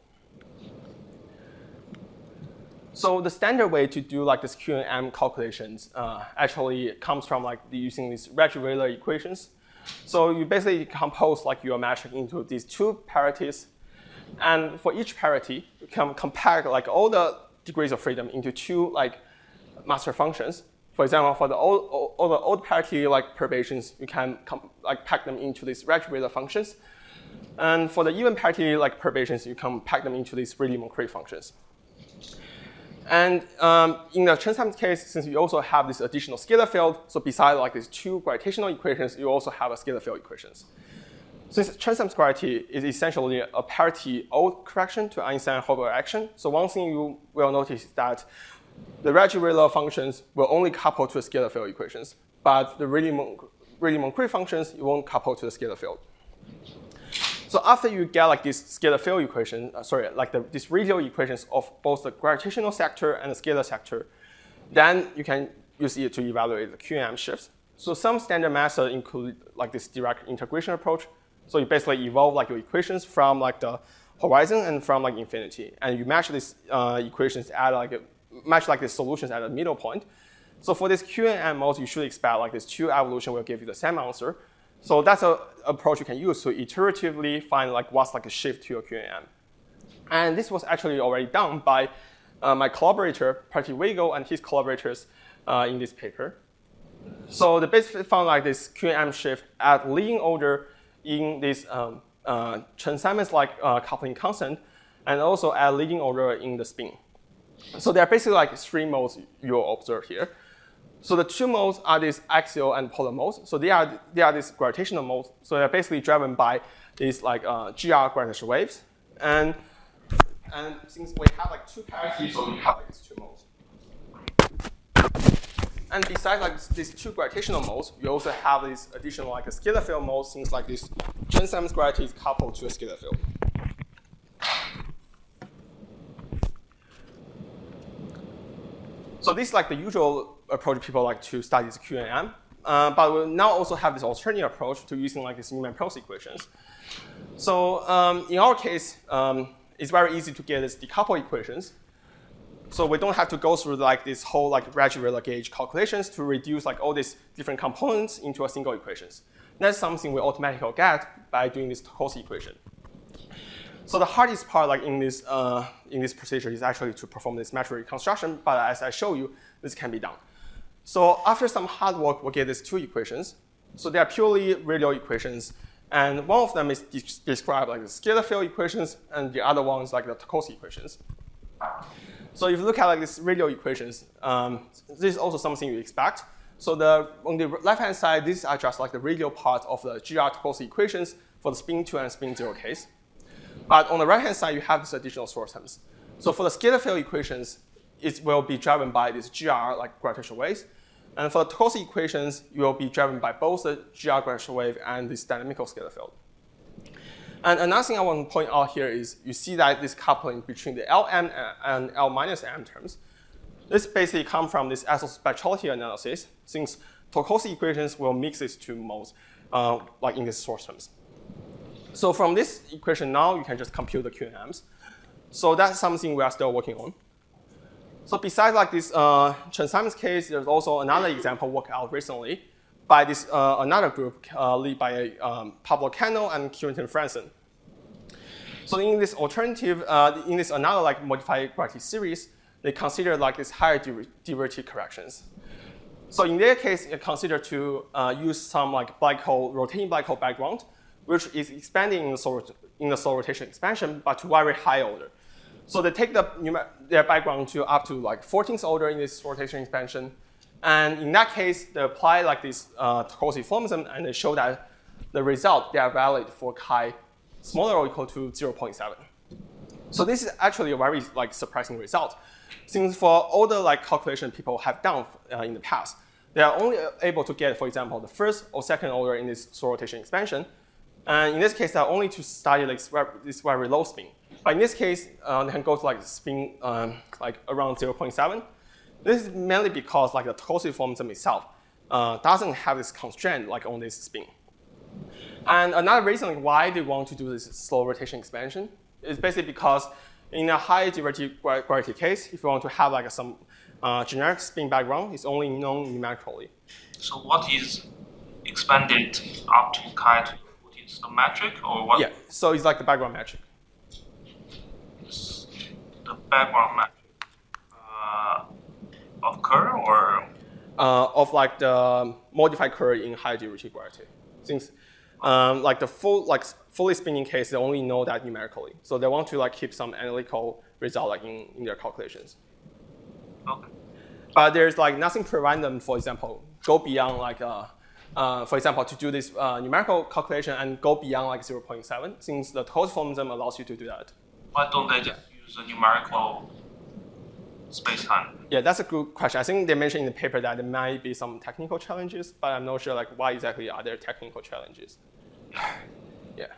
So the standard way to do like this QNM calculations actually comes from like using these Regge-Wheeler equations. So you basically compose like your metric into these 2 parities. And for each parity, you can compact like all the degrees of freedom into 2 like master functions. For example, for all the old parity like perturbations, you can like pack them into these Regge-Wheeler functions. And for the even parity like perturbations, you can pack them into these Rayleigh-Moncrief functions. And in the Chern-Simons case, since you also have this additional scalar field, so besides like these 2 gravitational equations, you also have a scalar field equations. Since Chern-Simons-Guarati is essentially a parity old correction to Einstein-Hilbert action, so one thing you will notice is that the Regge-Wheeler functions will only couple to the scalar field equations, but the Rayleigh-Moncrief functions, you won't couple to the scalar field. So after you get like this scalar field equation, these radial equations of both the gravitational sector and the scalar sector, then you can use it to evaluate the QNM shifts. So some standard methods include like this direct integration approach. So you basically evolve like your equations from like the horizon and from like infinity, and you match these equations at match like the solutions at a middle point. So for this QNM modes, you should expect like this 2 evolution will give you the same answer. So that's an approach you can use to iteratively find like what's like a shift to your QAM. And this was actually already done by my collaborator, Prati Weigel, and his collaborators in this paper. So they basically found like this QAM shift at leading order in this Chern-Simons like coupling constant, and also at leading order in the spin. So there are basically like 3 modes you'll observe here. So the 2 modes are these axial and polar modes. So they are these gravitational modes. So they're basically driven by these like GR gravitational waves. And since we have like 2 pairs, so we have like these 2 modes. And besides like these 2 gravitational modes, we also have this additional like a scalar field mode, since like this Chern-Simons gravity is coupled to a scalar field. So this is like the usual approach people like to study this QAM. But we now also have this alternative approach to using like these Newman-Pearson equations. So in our case, it's very easy to get these decoupled equations. So we don't have to go through like this whole like Regge-Rayleigh gauge calculations to reduce like all these different components into a single equations. That's something we automatically get by doing this Tokosky equation. So the hardest part like in this procedure is actually to perform this metric reconstruction, but as I show you, this can be done. So after some hard work, we'll get these 2 equations. So they are purely radial equations, and one of them is described like the scalar field equations, and the other one is like the Tokosky equations. So if you look at like these radial equations, this is also something you expect. So on the left-hand side, these are just like the radial part of the GR Tokosky equations for the spin 2 and spin 0 case. But on the right-hand side, you have these additional source terms. So for the scalar field equations, it will be driven by these GR like gravitational waves. And for the Tokosky equations, you will be driven by both the GR gravitational wave and this dynamical scalar field. And another thing I want to point out here is you see that this coupling between the Lm and L minus m terms. This basically comes from this isospectrality analysis, since Tokosky equations will mix these 2 modes like in these source terms. So from this equation now, you can just compute the QAMs. So that's something we are still working on. So besides like this Chern-Simons case, there's also another example worked out recently by this another group led by Pablo Cano and Quentin Franzen. So in this alternative, in this another like modified gravity series, they consider like this higher derivative corrections. So in their case, they consider to use some like black hole, rotating black hole background, which is expanding in the slow rotation expansion, but to very high order. So they take their background to up to like 14th order in this rotation expansion. And in that case, they apply like this Tokosky formalism, and they show that the result, they are valid for chi smaller or equal to 0.7. So this is actually a very like surprising result, since for all the like calculation people have done in the past, they are only able to get, for example, the 1st or 2nd order in this slow rotation expansion. And in this case, they are only to study like this very low spin. But in this case, they can go to like spin like around 0.7. This is mainly because like the Tokosky formalism itself doesn't have this constraint like on this spin. And another reason why they want to do this slow rotation expansion is basically because in a high derivative gravity case, if you want to have like some generic spin background, it's only known numerically. So what is expanded up to chi to the 14th, the metric or what? Yeah, so it's like the background metric. The background metric of Kerr or? Of like the modified Kerr in high derivative gravity. Since like the fully spinning case, they only know that numerically. So they want to like keep some analytical result like in their calculations. Okay. But there's like nothing preventing them, for example, go beyond like for example, to do this numerical calculation and go beyond like 0.7, since the Tokosky formalism allows you to do that. Why don't they just use a numerical space-time? Yeah, that's a good question. I think they mentioned in the paper that there might be some technical challenges, but I'm not sure like why exactly are there technical challenges. Yeah.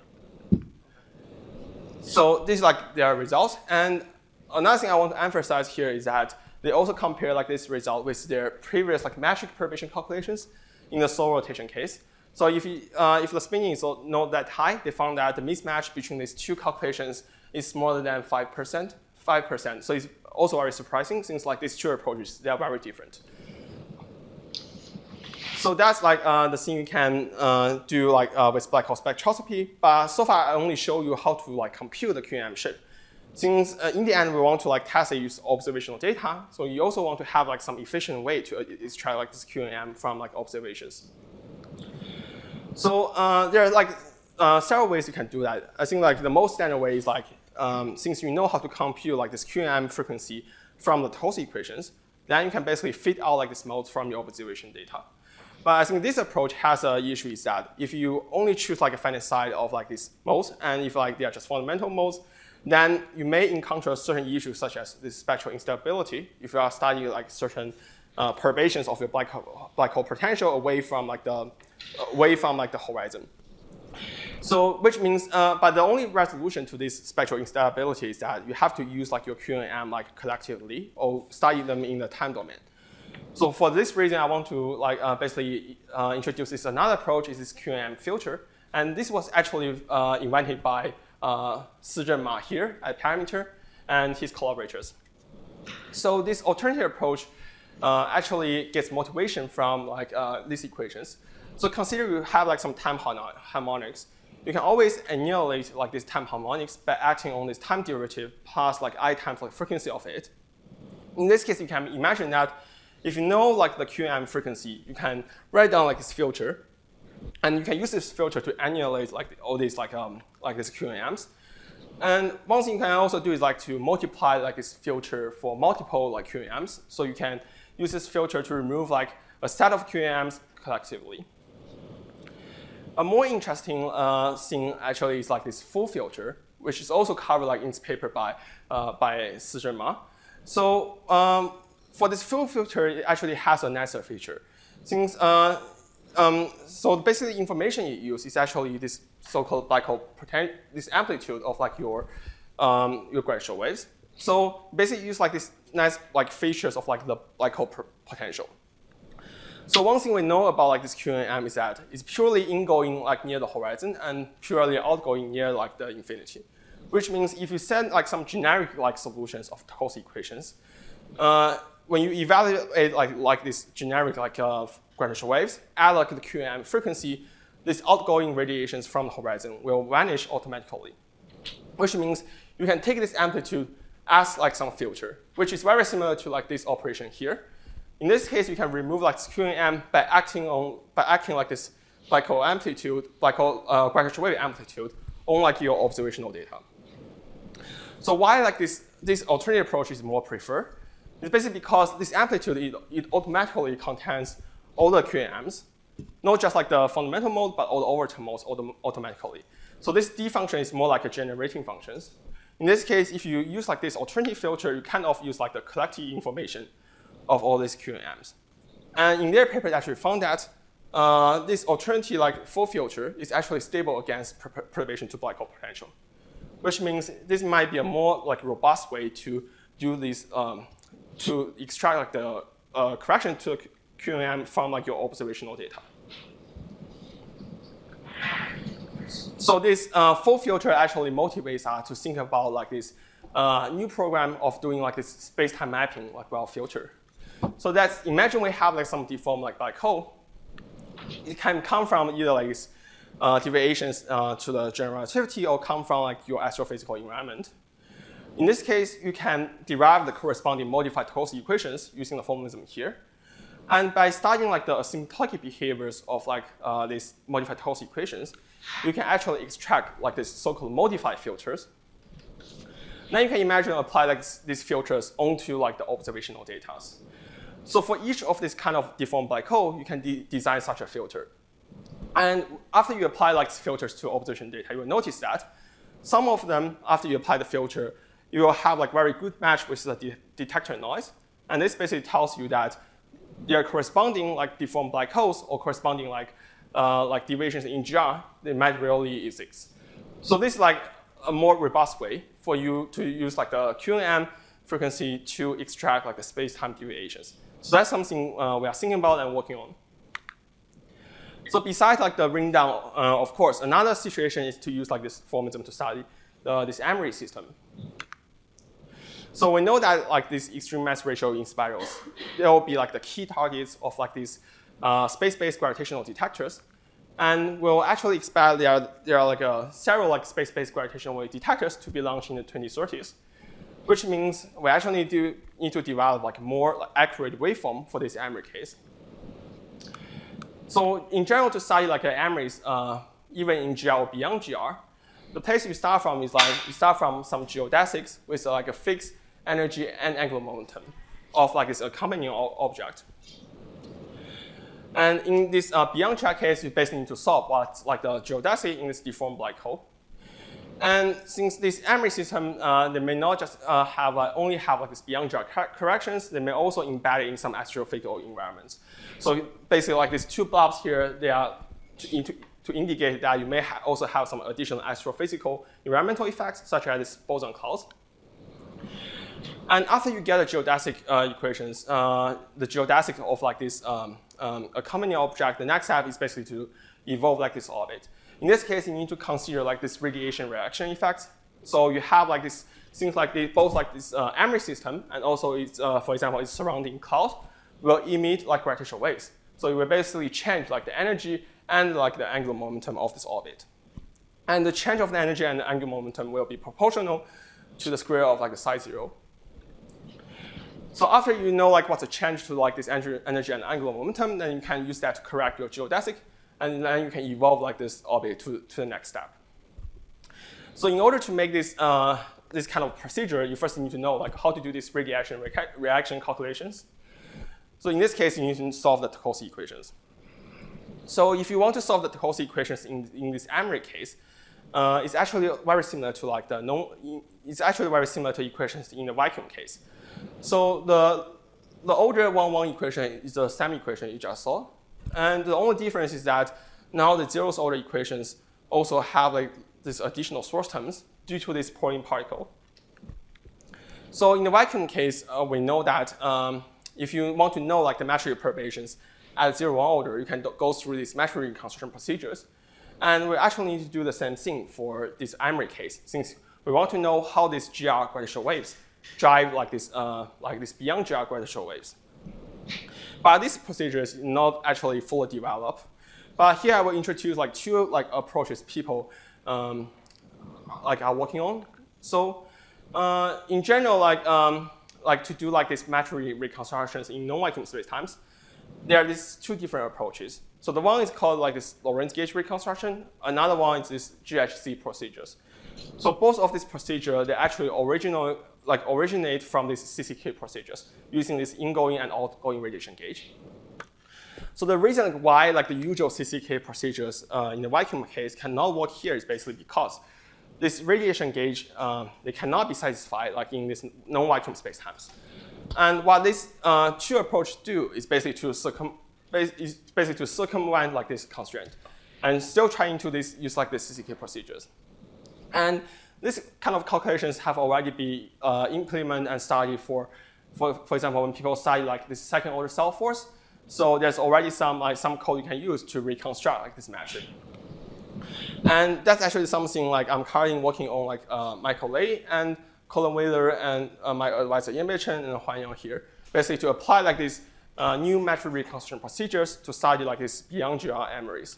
So these are like their results. And another thing I want to emphasize here is that they also compare like this result with their previous like metric perturbation calculations in the slow rotation case. So if the spinning is not that high, they found that the mismatch between these 2 calculations is smaller than 5%. So it's also very surprising, since like these 2 approaches, they are very different. So that's like the thing you can do like with black hole spectroscopy. But so far, I only show you how to like compute the QAM shape. Since in the end we want to like test it use observational data, so you also want to have like some efficient way to extract like this QAM from like observations. So there are like several ways you can do that. I think like the most standard way is like since you know how to compute like this QAM frequency from the Tosi equations, then you can basically fit out like this modes from your observation data. But I think this approach has an issue is that if you only choose like a finite side of like these modes, and if like they are just fundamental modes, then you may encounter certain issues such as this spectral instability if you are studying like certain perturbations of your black hole potential away from like the horizon. So which means, but the only resolution to this spectral instability is that you have to use like your QAM like collectively or study them in the time domain. So for this reason, I want to like basically introduce this another approach is this QAM filter, and this was actually invented by Sizhen Ma here at Parameter and his collaborators. So this alternative approach actually gets motivation from like these equations. So consider you have like some time harmonics. You can always annihilate like this time harmonics by acting on this time derivative plus like I times like frequency of it. In this case, you can imagine that if you know like the QAM frequency, you can write down like this filter, and you can use this filter to annihilate like all these like these QAMs. And one thing you can also do is like to multiply like this filter for multiple like QAMs. So you can use this filter to remove like a set of QAMs collectively. A more interesting thing actually is like this full filter, which is also covered like in this paper by Sizhen Ma. So for this full filter, it actually has a nicer feature. Since so basically, information you use is actually this so-called black hole this amplitude of like your gravitational waves. So basically, use like this nice like features of like the black hole potential. So one thing we know about like this QAM is that it's purely ingoing like near the horizon and purely outgoing near like the infinity. Which means if you send like some generic like solutions of Tosi equations, when you evaluate like this generic like gravitational waves, add like the QAM frequency, these outgoing radiations from the horizon will vanish automatically. Which means you can take this amplitude as like some filter, which is very similar to like this operation here. In this case, you can remove like QAM by acting like this black hole amplitude, gravitational wave amplitude on like your observational data. So why like this alternative approach is more preferred? It's basically because this amplitude it automatically contains all the QAMs, not just like the fundamental mode, but all the overtime modes automatically. So this D function is more like a generating function. In this case, if you use like this alternative filter, you kind of use like the collective information of all these QAMs. And in their paper, they actually found that this alternative like full filter is actually stable against perturbation to black hole potential, which means this might be a more like robust way to do this to extract like the correction to QAM from like your observational data. So this full filter actually motivates us to think about like this new program of doing like this space-time mapping like well filter. So that's imagine we have like some deformed like black hole. It can come from either like this deviations to the general relativity or come from like your astrophysical environment. In this case, you can derive the corresponding modified Tosi equations using the formalism here. And by studying like the asymptotic behaviors of like these modified Tosi equations, you can actually extract like this so-called modified filters. Now you can imagine apply like these filters onto like the observational data. So for each of this kind of deformed black hole, you can design such a filter. And after you apply like filters to observation data, you will notice that some of them, after you apply the filter, you will have like very good match with the detector noise. And this basically tells you that they are corresponding like deformed black holes or corresponding like deviations in GR, they might really exist. So this is like a more robust way for you to use like the QAM frequency to extract like the space-time deviations. So that's something we are thinking about and working on. So besides like the ring down, of course, another situation is to use like this formalism to study this Emery system. So we know that like this extreme mass ratio in spirals, there will be like the key targets of like these space-based gravitational detectors. And we'll actually expect there are like several like space-based gravitational wave detectors to be launched in the 2030s, which means we actually need to develop like more like, accurate waveform for this Emery case. So in general, to study like Emery's, even in GR or beyond GR, the place you start from is like you start from some geodesics with like a fixed energy and angular momentum of like this accompanying object. And in this beyond GR case, you basically need to solve what's like the geodesic in this deformed black hole. And since this Emery system, they may not just only have like this beyond GR corrections, they may also embed it in some astrophysical environments. So basically, like these two blobs here, they are to indicate that you may also have some additional astrophysical environmental effects, such as this boson clouds. And after you get the geodesic equations, the geodesic of like this accompanying object, the next step is basically to evolve like this orbit. In this case, you need to consider like this radiation reaction effects. So you have like this things like both like this Emery system and also its, for example, its surrounding cloud will emit like gravitational waves. So it will basically change like the energy and like the angular momentum of this orbit. And the change of the energy and the angular momentum will be proportional to the square of like the psi 0. So after you know like what's the change to like this energy and angular momentum, then you can use that to correct your geodesic, and then you can evolve like this orbit to the next step. So in order to make this this kind of procedure, you first need to know like how to do this radiation reaction calculations. So in this case, you need to solve the Toccosi equations. So if you want to solve the Toccosi equations in this Emery case, it's actually very similar to like it's actually very similar to equations in the vacuum case. So the order 1-1 equation is the same equation you just saw, and the only difference is that now the zeroth order equations also have like this additional source terms due to this Pauling particle. So in the vacuum case, we know that if you want to know like the metric perturbations at 0-1 order, you can go through these metric reconstruction procedures. And we actually need to do the same thing for this Emery case, since we want to know how these GR gravitational waves drive like this beyond GR gravitational waves. But this procedure is not actually fully developed. But here I will introduce like two like approaches people like are working on. So in general, like to do like this metric reconstructions in non-vacuum spacetimes, there are these two different approaches. So the one is called like this Lorentz gauge reconstruction. Another one is this GHZ procedures. So both of these procedures, they actually originate from these CCK procedures using this ingoing and outgoing radiation gauge. So the reason why like the usual CCK procedures in the vacuum case cannot work here is basically because this radiation gauge, they cannot be satisfied like in this non-vacuum spacetimes. And what these two approaches do is basically to circumvent like this constraint, and still trying to use like the CCK procedures. And these kind of calculations have already been implemented and studied for example, when people study like this second order cell force. So there's already some code you can use to reconstruct like this metric. And that's actually something like I'm currently working on like Michael Lei and Colin Wheeler and my advisor Yan Chen and Huan Yang here, basically to apply like these new metric reconstruction procedures to study like this beyond GR Emerys.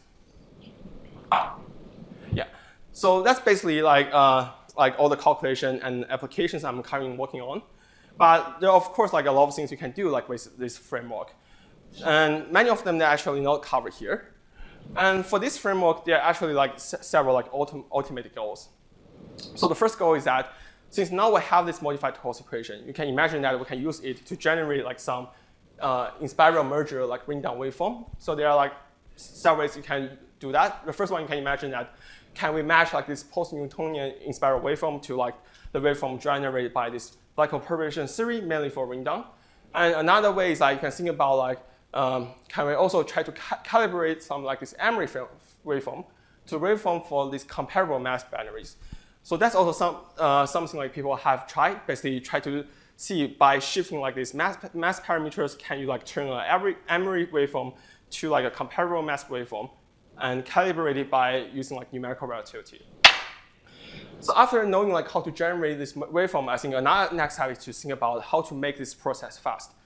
Yeah, so that's basically like all the calculation and applications I'm currently working on. But there are of course like a lot of things you can do like with this framework, and many of them they're actually not covered here. And for this framework, there are actually like several like ultimate goals. So the first goal is that since now we have this modified Toccosi equation, you can imagine that we can use it to generate like some in-spiral merger like ring-down waveform. So there are like several ways you can do that. The first one, you can imagine that can we match like this post-Newtonian in-spiral waveform to like the waveform generated by this black hole perturbation theory, mainly for ring-down. And another way is like you can think about like can we also try to calibrate some like this Emery waveform to waveform for these comparable mass binaries. So that's also something like people have tried, basically try to see by shifting like these mass parameters, can you like turn an Emery waveform to like a comparable mass waveform and calibrate it by using like numerical relativity. So after knowing like how to generate this waveform, I think another next step is to think about how to make this process fast.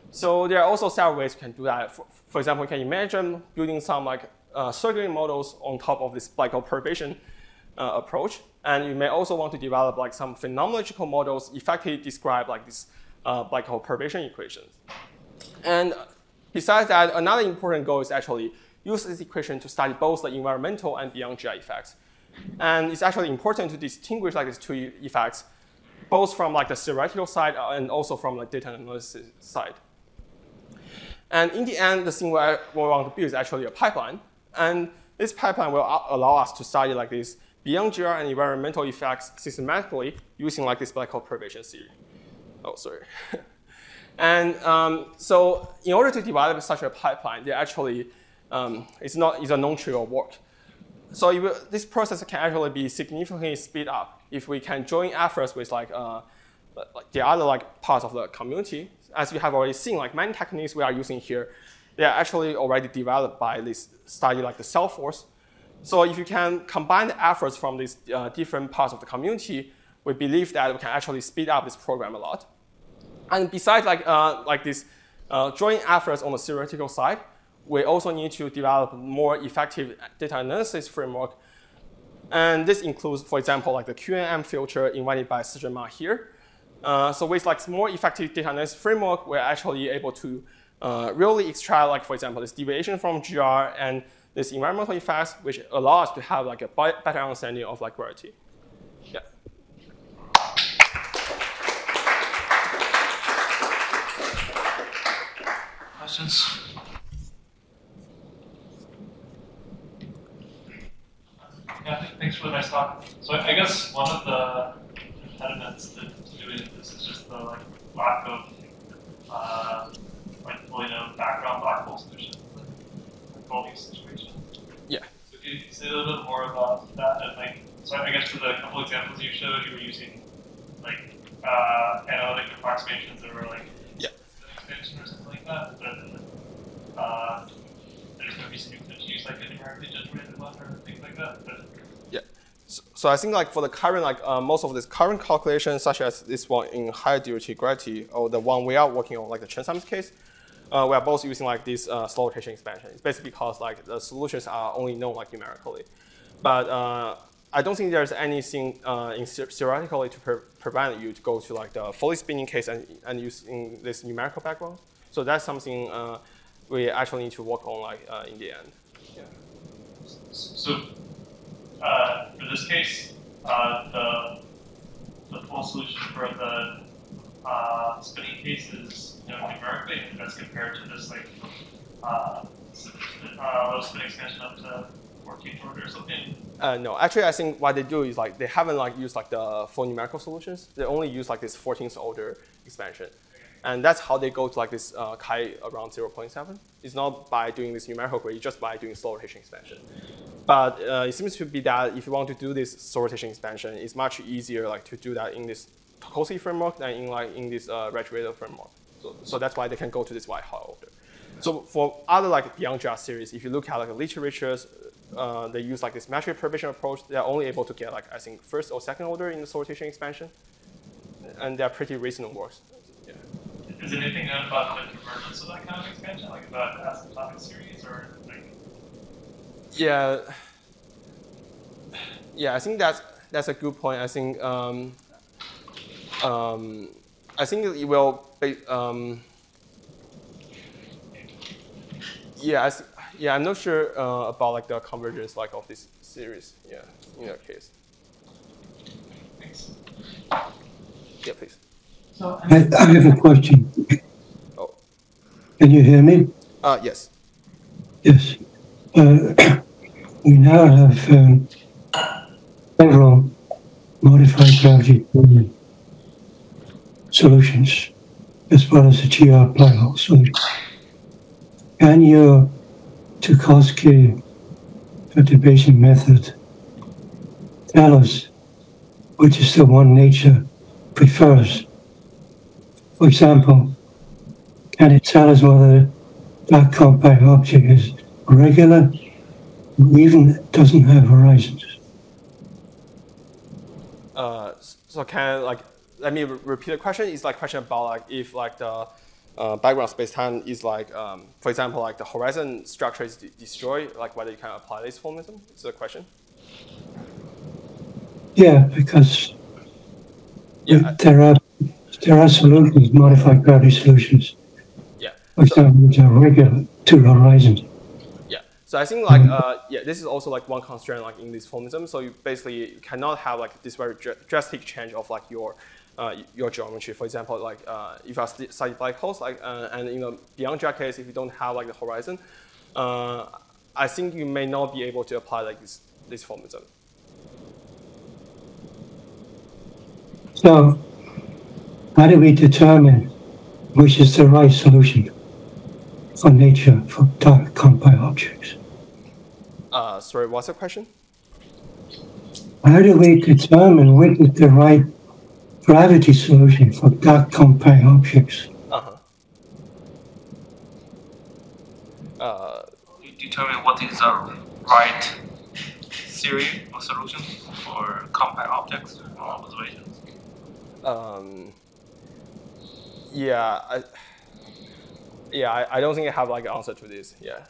So there are also several ways you can do that. For example, you can imagine building some like circular models on top of this black hole perturbation approach. And you may also want to develop like some phenomenological models effectively describe like these black hole perturbation equations. And besides that, another important goal is actually use this equation to study both the environmental and beyond GI effects. And it's actually important to distinguish like these two effects, both from like the theoretical side and also from the data analysis side. And in the end, the thing we want to build is actually a pipeline. And this pipeline will allow us to study like these beyond GR and environmental effects systematically using like this black hole perturbation theory. Oh, sorry. And so in order to develop such a pipeline, there actually it's a non-trivial work. So this process can actually be significantly speed up if we can join efforts with like the other like parts of the community. As we have already seen, like many techniques we are using here, they are actually already developed by this study like the cell force. So if you can combine the efforts from these different parts of the community, we believe that we can actually speed up this program a lot. And besides like this joint efforts on the theoretical side, we also need to develop more effective data analysis framework. And this includes, for example, like the QNM filter invited by Sijun Ma here. So with like more effective data analysis framework, we're actually able to really extract, like for example, this deviation from GR and this environmental effects, which allow us to have like a better understanding of like gravity. Yeah. Questions? Yeah, thanks for the nice talk. So I guess one of the impediments to doing this is just the like lack of like fully known background black hole solutions in Goldie situation. Yeah. So could you say a little bit more about that? And like, so I guess for the couple examples you showed, you were using like analytic approximations that were like expansion or something like that. But there's no reason you couldn't use like a numerically generated one or things like that. But yeah. So I think like for the current most of this current calculations, such as this one in higher derivative gravity, or the one we are working on, like the Chen-Simons case, we are both using like this slow rotation expansion. It's basically because like the solutions are only known like numerically, but I don't think there's anything theoretically to prevent you to go to like the fully spinning case and using this numerical background. So that's something we actually need to work on like in the end. Yeah. So for this case, the full solution for the spinning case is numerically, and that's compared to this like low spin expansion up to 14th order or something. No, actually, I think what they do is like they haven't like used like the full numerical solutions. They only use like this 14th order expansion, and that's how they go to like this chi around 0.7. It's not by doing this numerical gradient, just by doing slow rotation expansion. But it seems to be that if you want to do this slow rotation expansion, it's much easier like to do that in this Tokosky framework than in this Retrovator framework. So that's why they can go to this Whitehall order. So for other like beyond GR series, if you look at like the literatures, they use like this metric perturbation approach. They're only able to get like I think first or second order in the slow rotation expansion, and they're pretty recent works. Yeah. Is there anything known about the convergence of that kind of expansion, like about asymptotic series or like? Yeah. Yeah, I think that's a good point. I think it will be, yeah, I'm not sure about like the convergence like of this series. Yeah, in that case. Thanks. Yeah, please. So I have a question. Oh. Can you hear me? Yes. Yes. We now have several modified gravity solutions, as well as the GR black hole solution. Can your Tokosky perturbation method tell us which is the one nature prefers? For example, can it tell us whether that compact object is regular or even doesn't have horizons? So can like let me repeat the question. It's like question about like if like the background space-time is like, for example, like the horizon structure is destroyed, like whether you can apply this formalism? Is the question? Yeah, because Yeah. there are solutions, modified gravity solutions, Yeah. for example, which are regular to the horizon. Yeah. So I think like yeah, this is also like one constraint like in this formalism. So you basically cannot have like this very drastic change of like your geometry. For example, like if you are studying black holes, like and in the beyond GR case, if you don't have like the horizon, I think you may not be able to apply like this formalism. So, how do we determine which is the right solution for nature for dark compact objects? Sorry, what's the question? How do we determine which is the right gravity solution for dark compact objects? You determine what is the right theory or solution for compact objects or observations. I don't think I have like an answer to this. Yeah.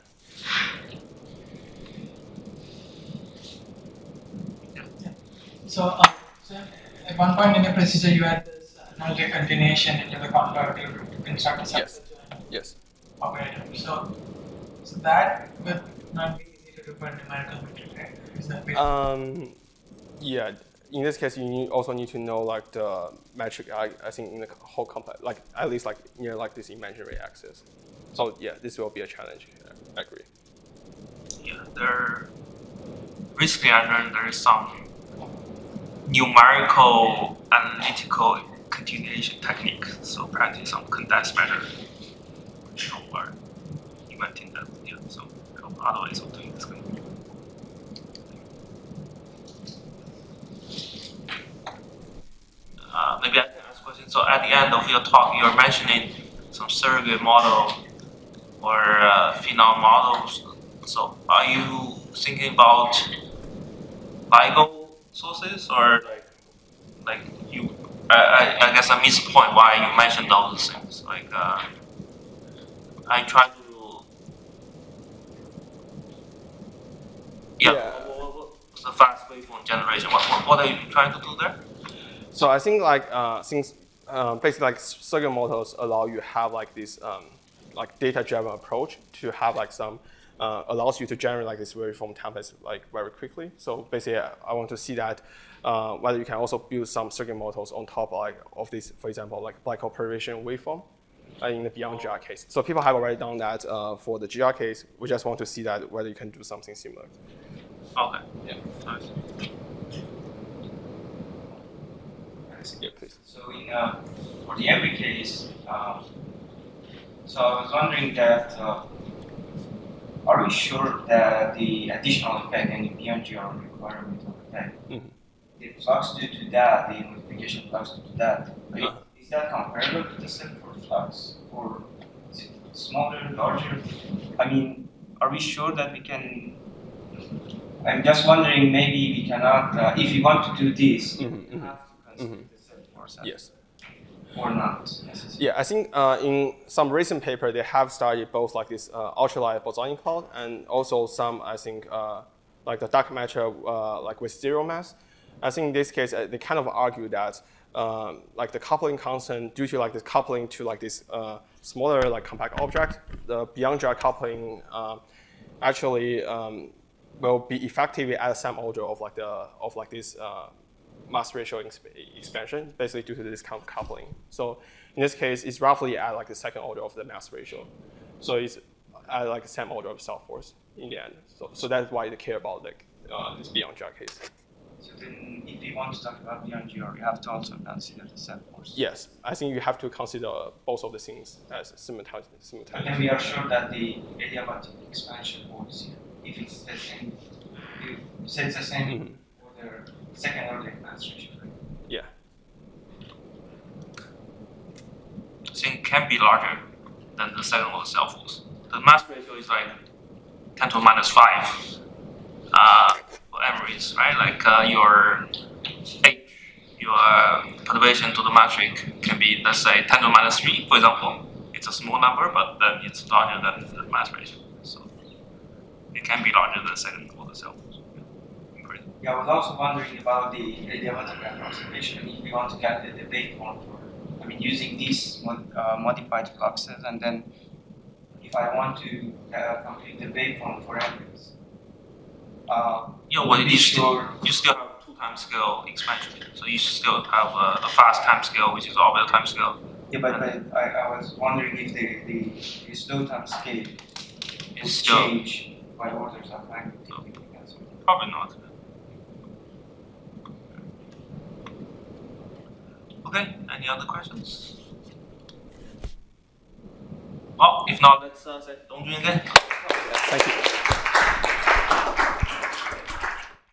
So at one point in the procedure, you had this null continuation into the contour to construct a subset Yes. operator. So that would not be easy to do for numerical metric, right? Is that way? Yeah. In this case, you also need to know like the metric. I think in the whole complex, like at least like near like this imaginary axis. So yeah, this will be a challenge. I agree. Yeah, recently I learned there is some numerical analytical continuation technique. So practice some condensed matter. Or inventing that. Yeah. So other ways of doing this kind of thing. Maybe I can ask a question. So at the end of your talk, you're mentioning some surrogate model or phenom models. So are you thinking about LIGO sources or like you? I guess I missed the point why you mentioned those things. Like I try to. What's the fast waveform generation? What are you trying to do there? So I think like since basically like surrogate models allow you to have like this like data-driven approach to have like some allows you to generate like this waveform templates like very quickly. So basically, I want to see that whether you can also build some surrogate models on top like of this, for example, like black hole perturbation waveform in the beyond GR case. So people have already done that for the GR case. We just want to see that whether you can do something similar. Okay. Yeah. Nice. Yeah, please. So for the every case, so I was wondering that are we sure that the additional effect and the beyond GR requirement of effect, the flux due to that, the multiplication flux due to that, is that comparable to the Selford flux, or is it smaller, larger? I mean, are we sure that we can? I'm just wondering, maybe we cannot, if we want to do this, we have to consider the Selford. Yes. Or not necessarily. Yeah, I think in some recent paper they have studied both like this ultralight bosonic cloud and also some I think like the dark matter like with zero mass. I think in this case they kind of argue that like the coupling constant due to like this coupling to like this smaller like compact object, the beyond GR coupling actually will be effectively at the same order of like this mass ratio expansion, basically due to this kind of coupling. So in this case, it's roughly at like the second order of the mass ratio. So it's at like the same order of self force in the end. So that's why they care about like this beyond GR case. So then, if we want to talk about beyond GR, we have to also consider the self force. Yes, I think you have to consider both of the things as simultaneous. But then we are sure that the adiabatic expansion works here. If it's the same, you say it's the same order, second order mass ratio, right? Yeah. I think it can be larger than the second order self force. The mass ratio is like 10 to the minus 5 for MRIs, right? Like your H, your perturbation to the metric can be, let's say, 10 to the minus 3, for example. it's a small number, but then it's larger than the mass ratio. So it can be larger than second order cell. Yeah, I was also wondering about the adiabatic approximation. If we want to get the waveform for, I mean, using these modified fluxes, and then if I want to complete the waveform for embryos. Yeah, well, you still have 2 time scale expansion. So you still have a fast time scale, which is orbital time scale. Yeah, but I was wondering if the slow time scale would still change by orders of magnitude. No. Probably not. Okay, any other questions? Well, if not, let's say don't drink again. Thank you.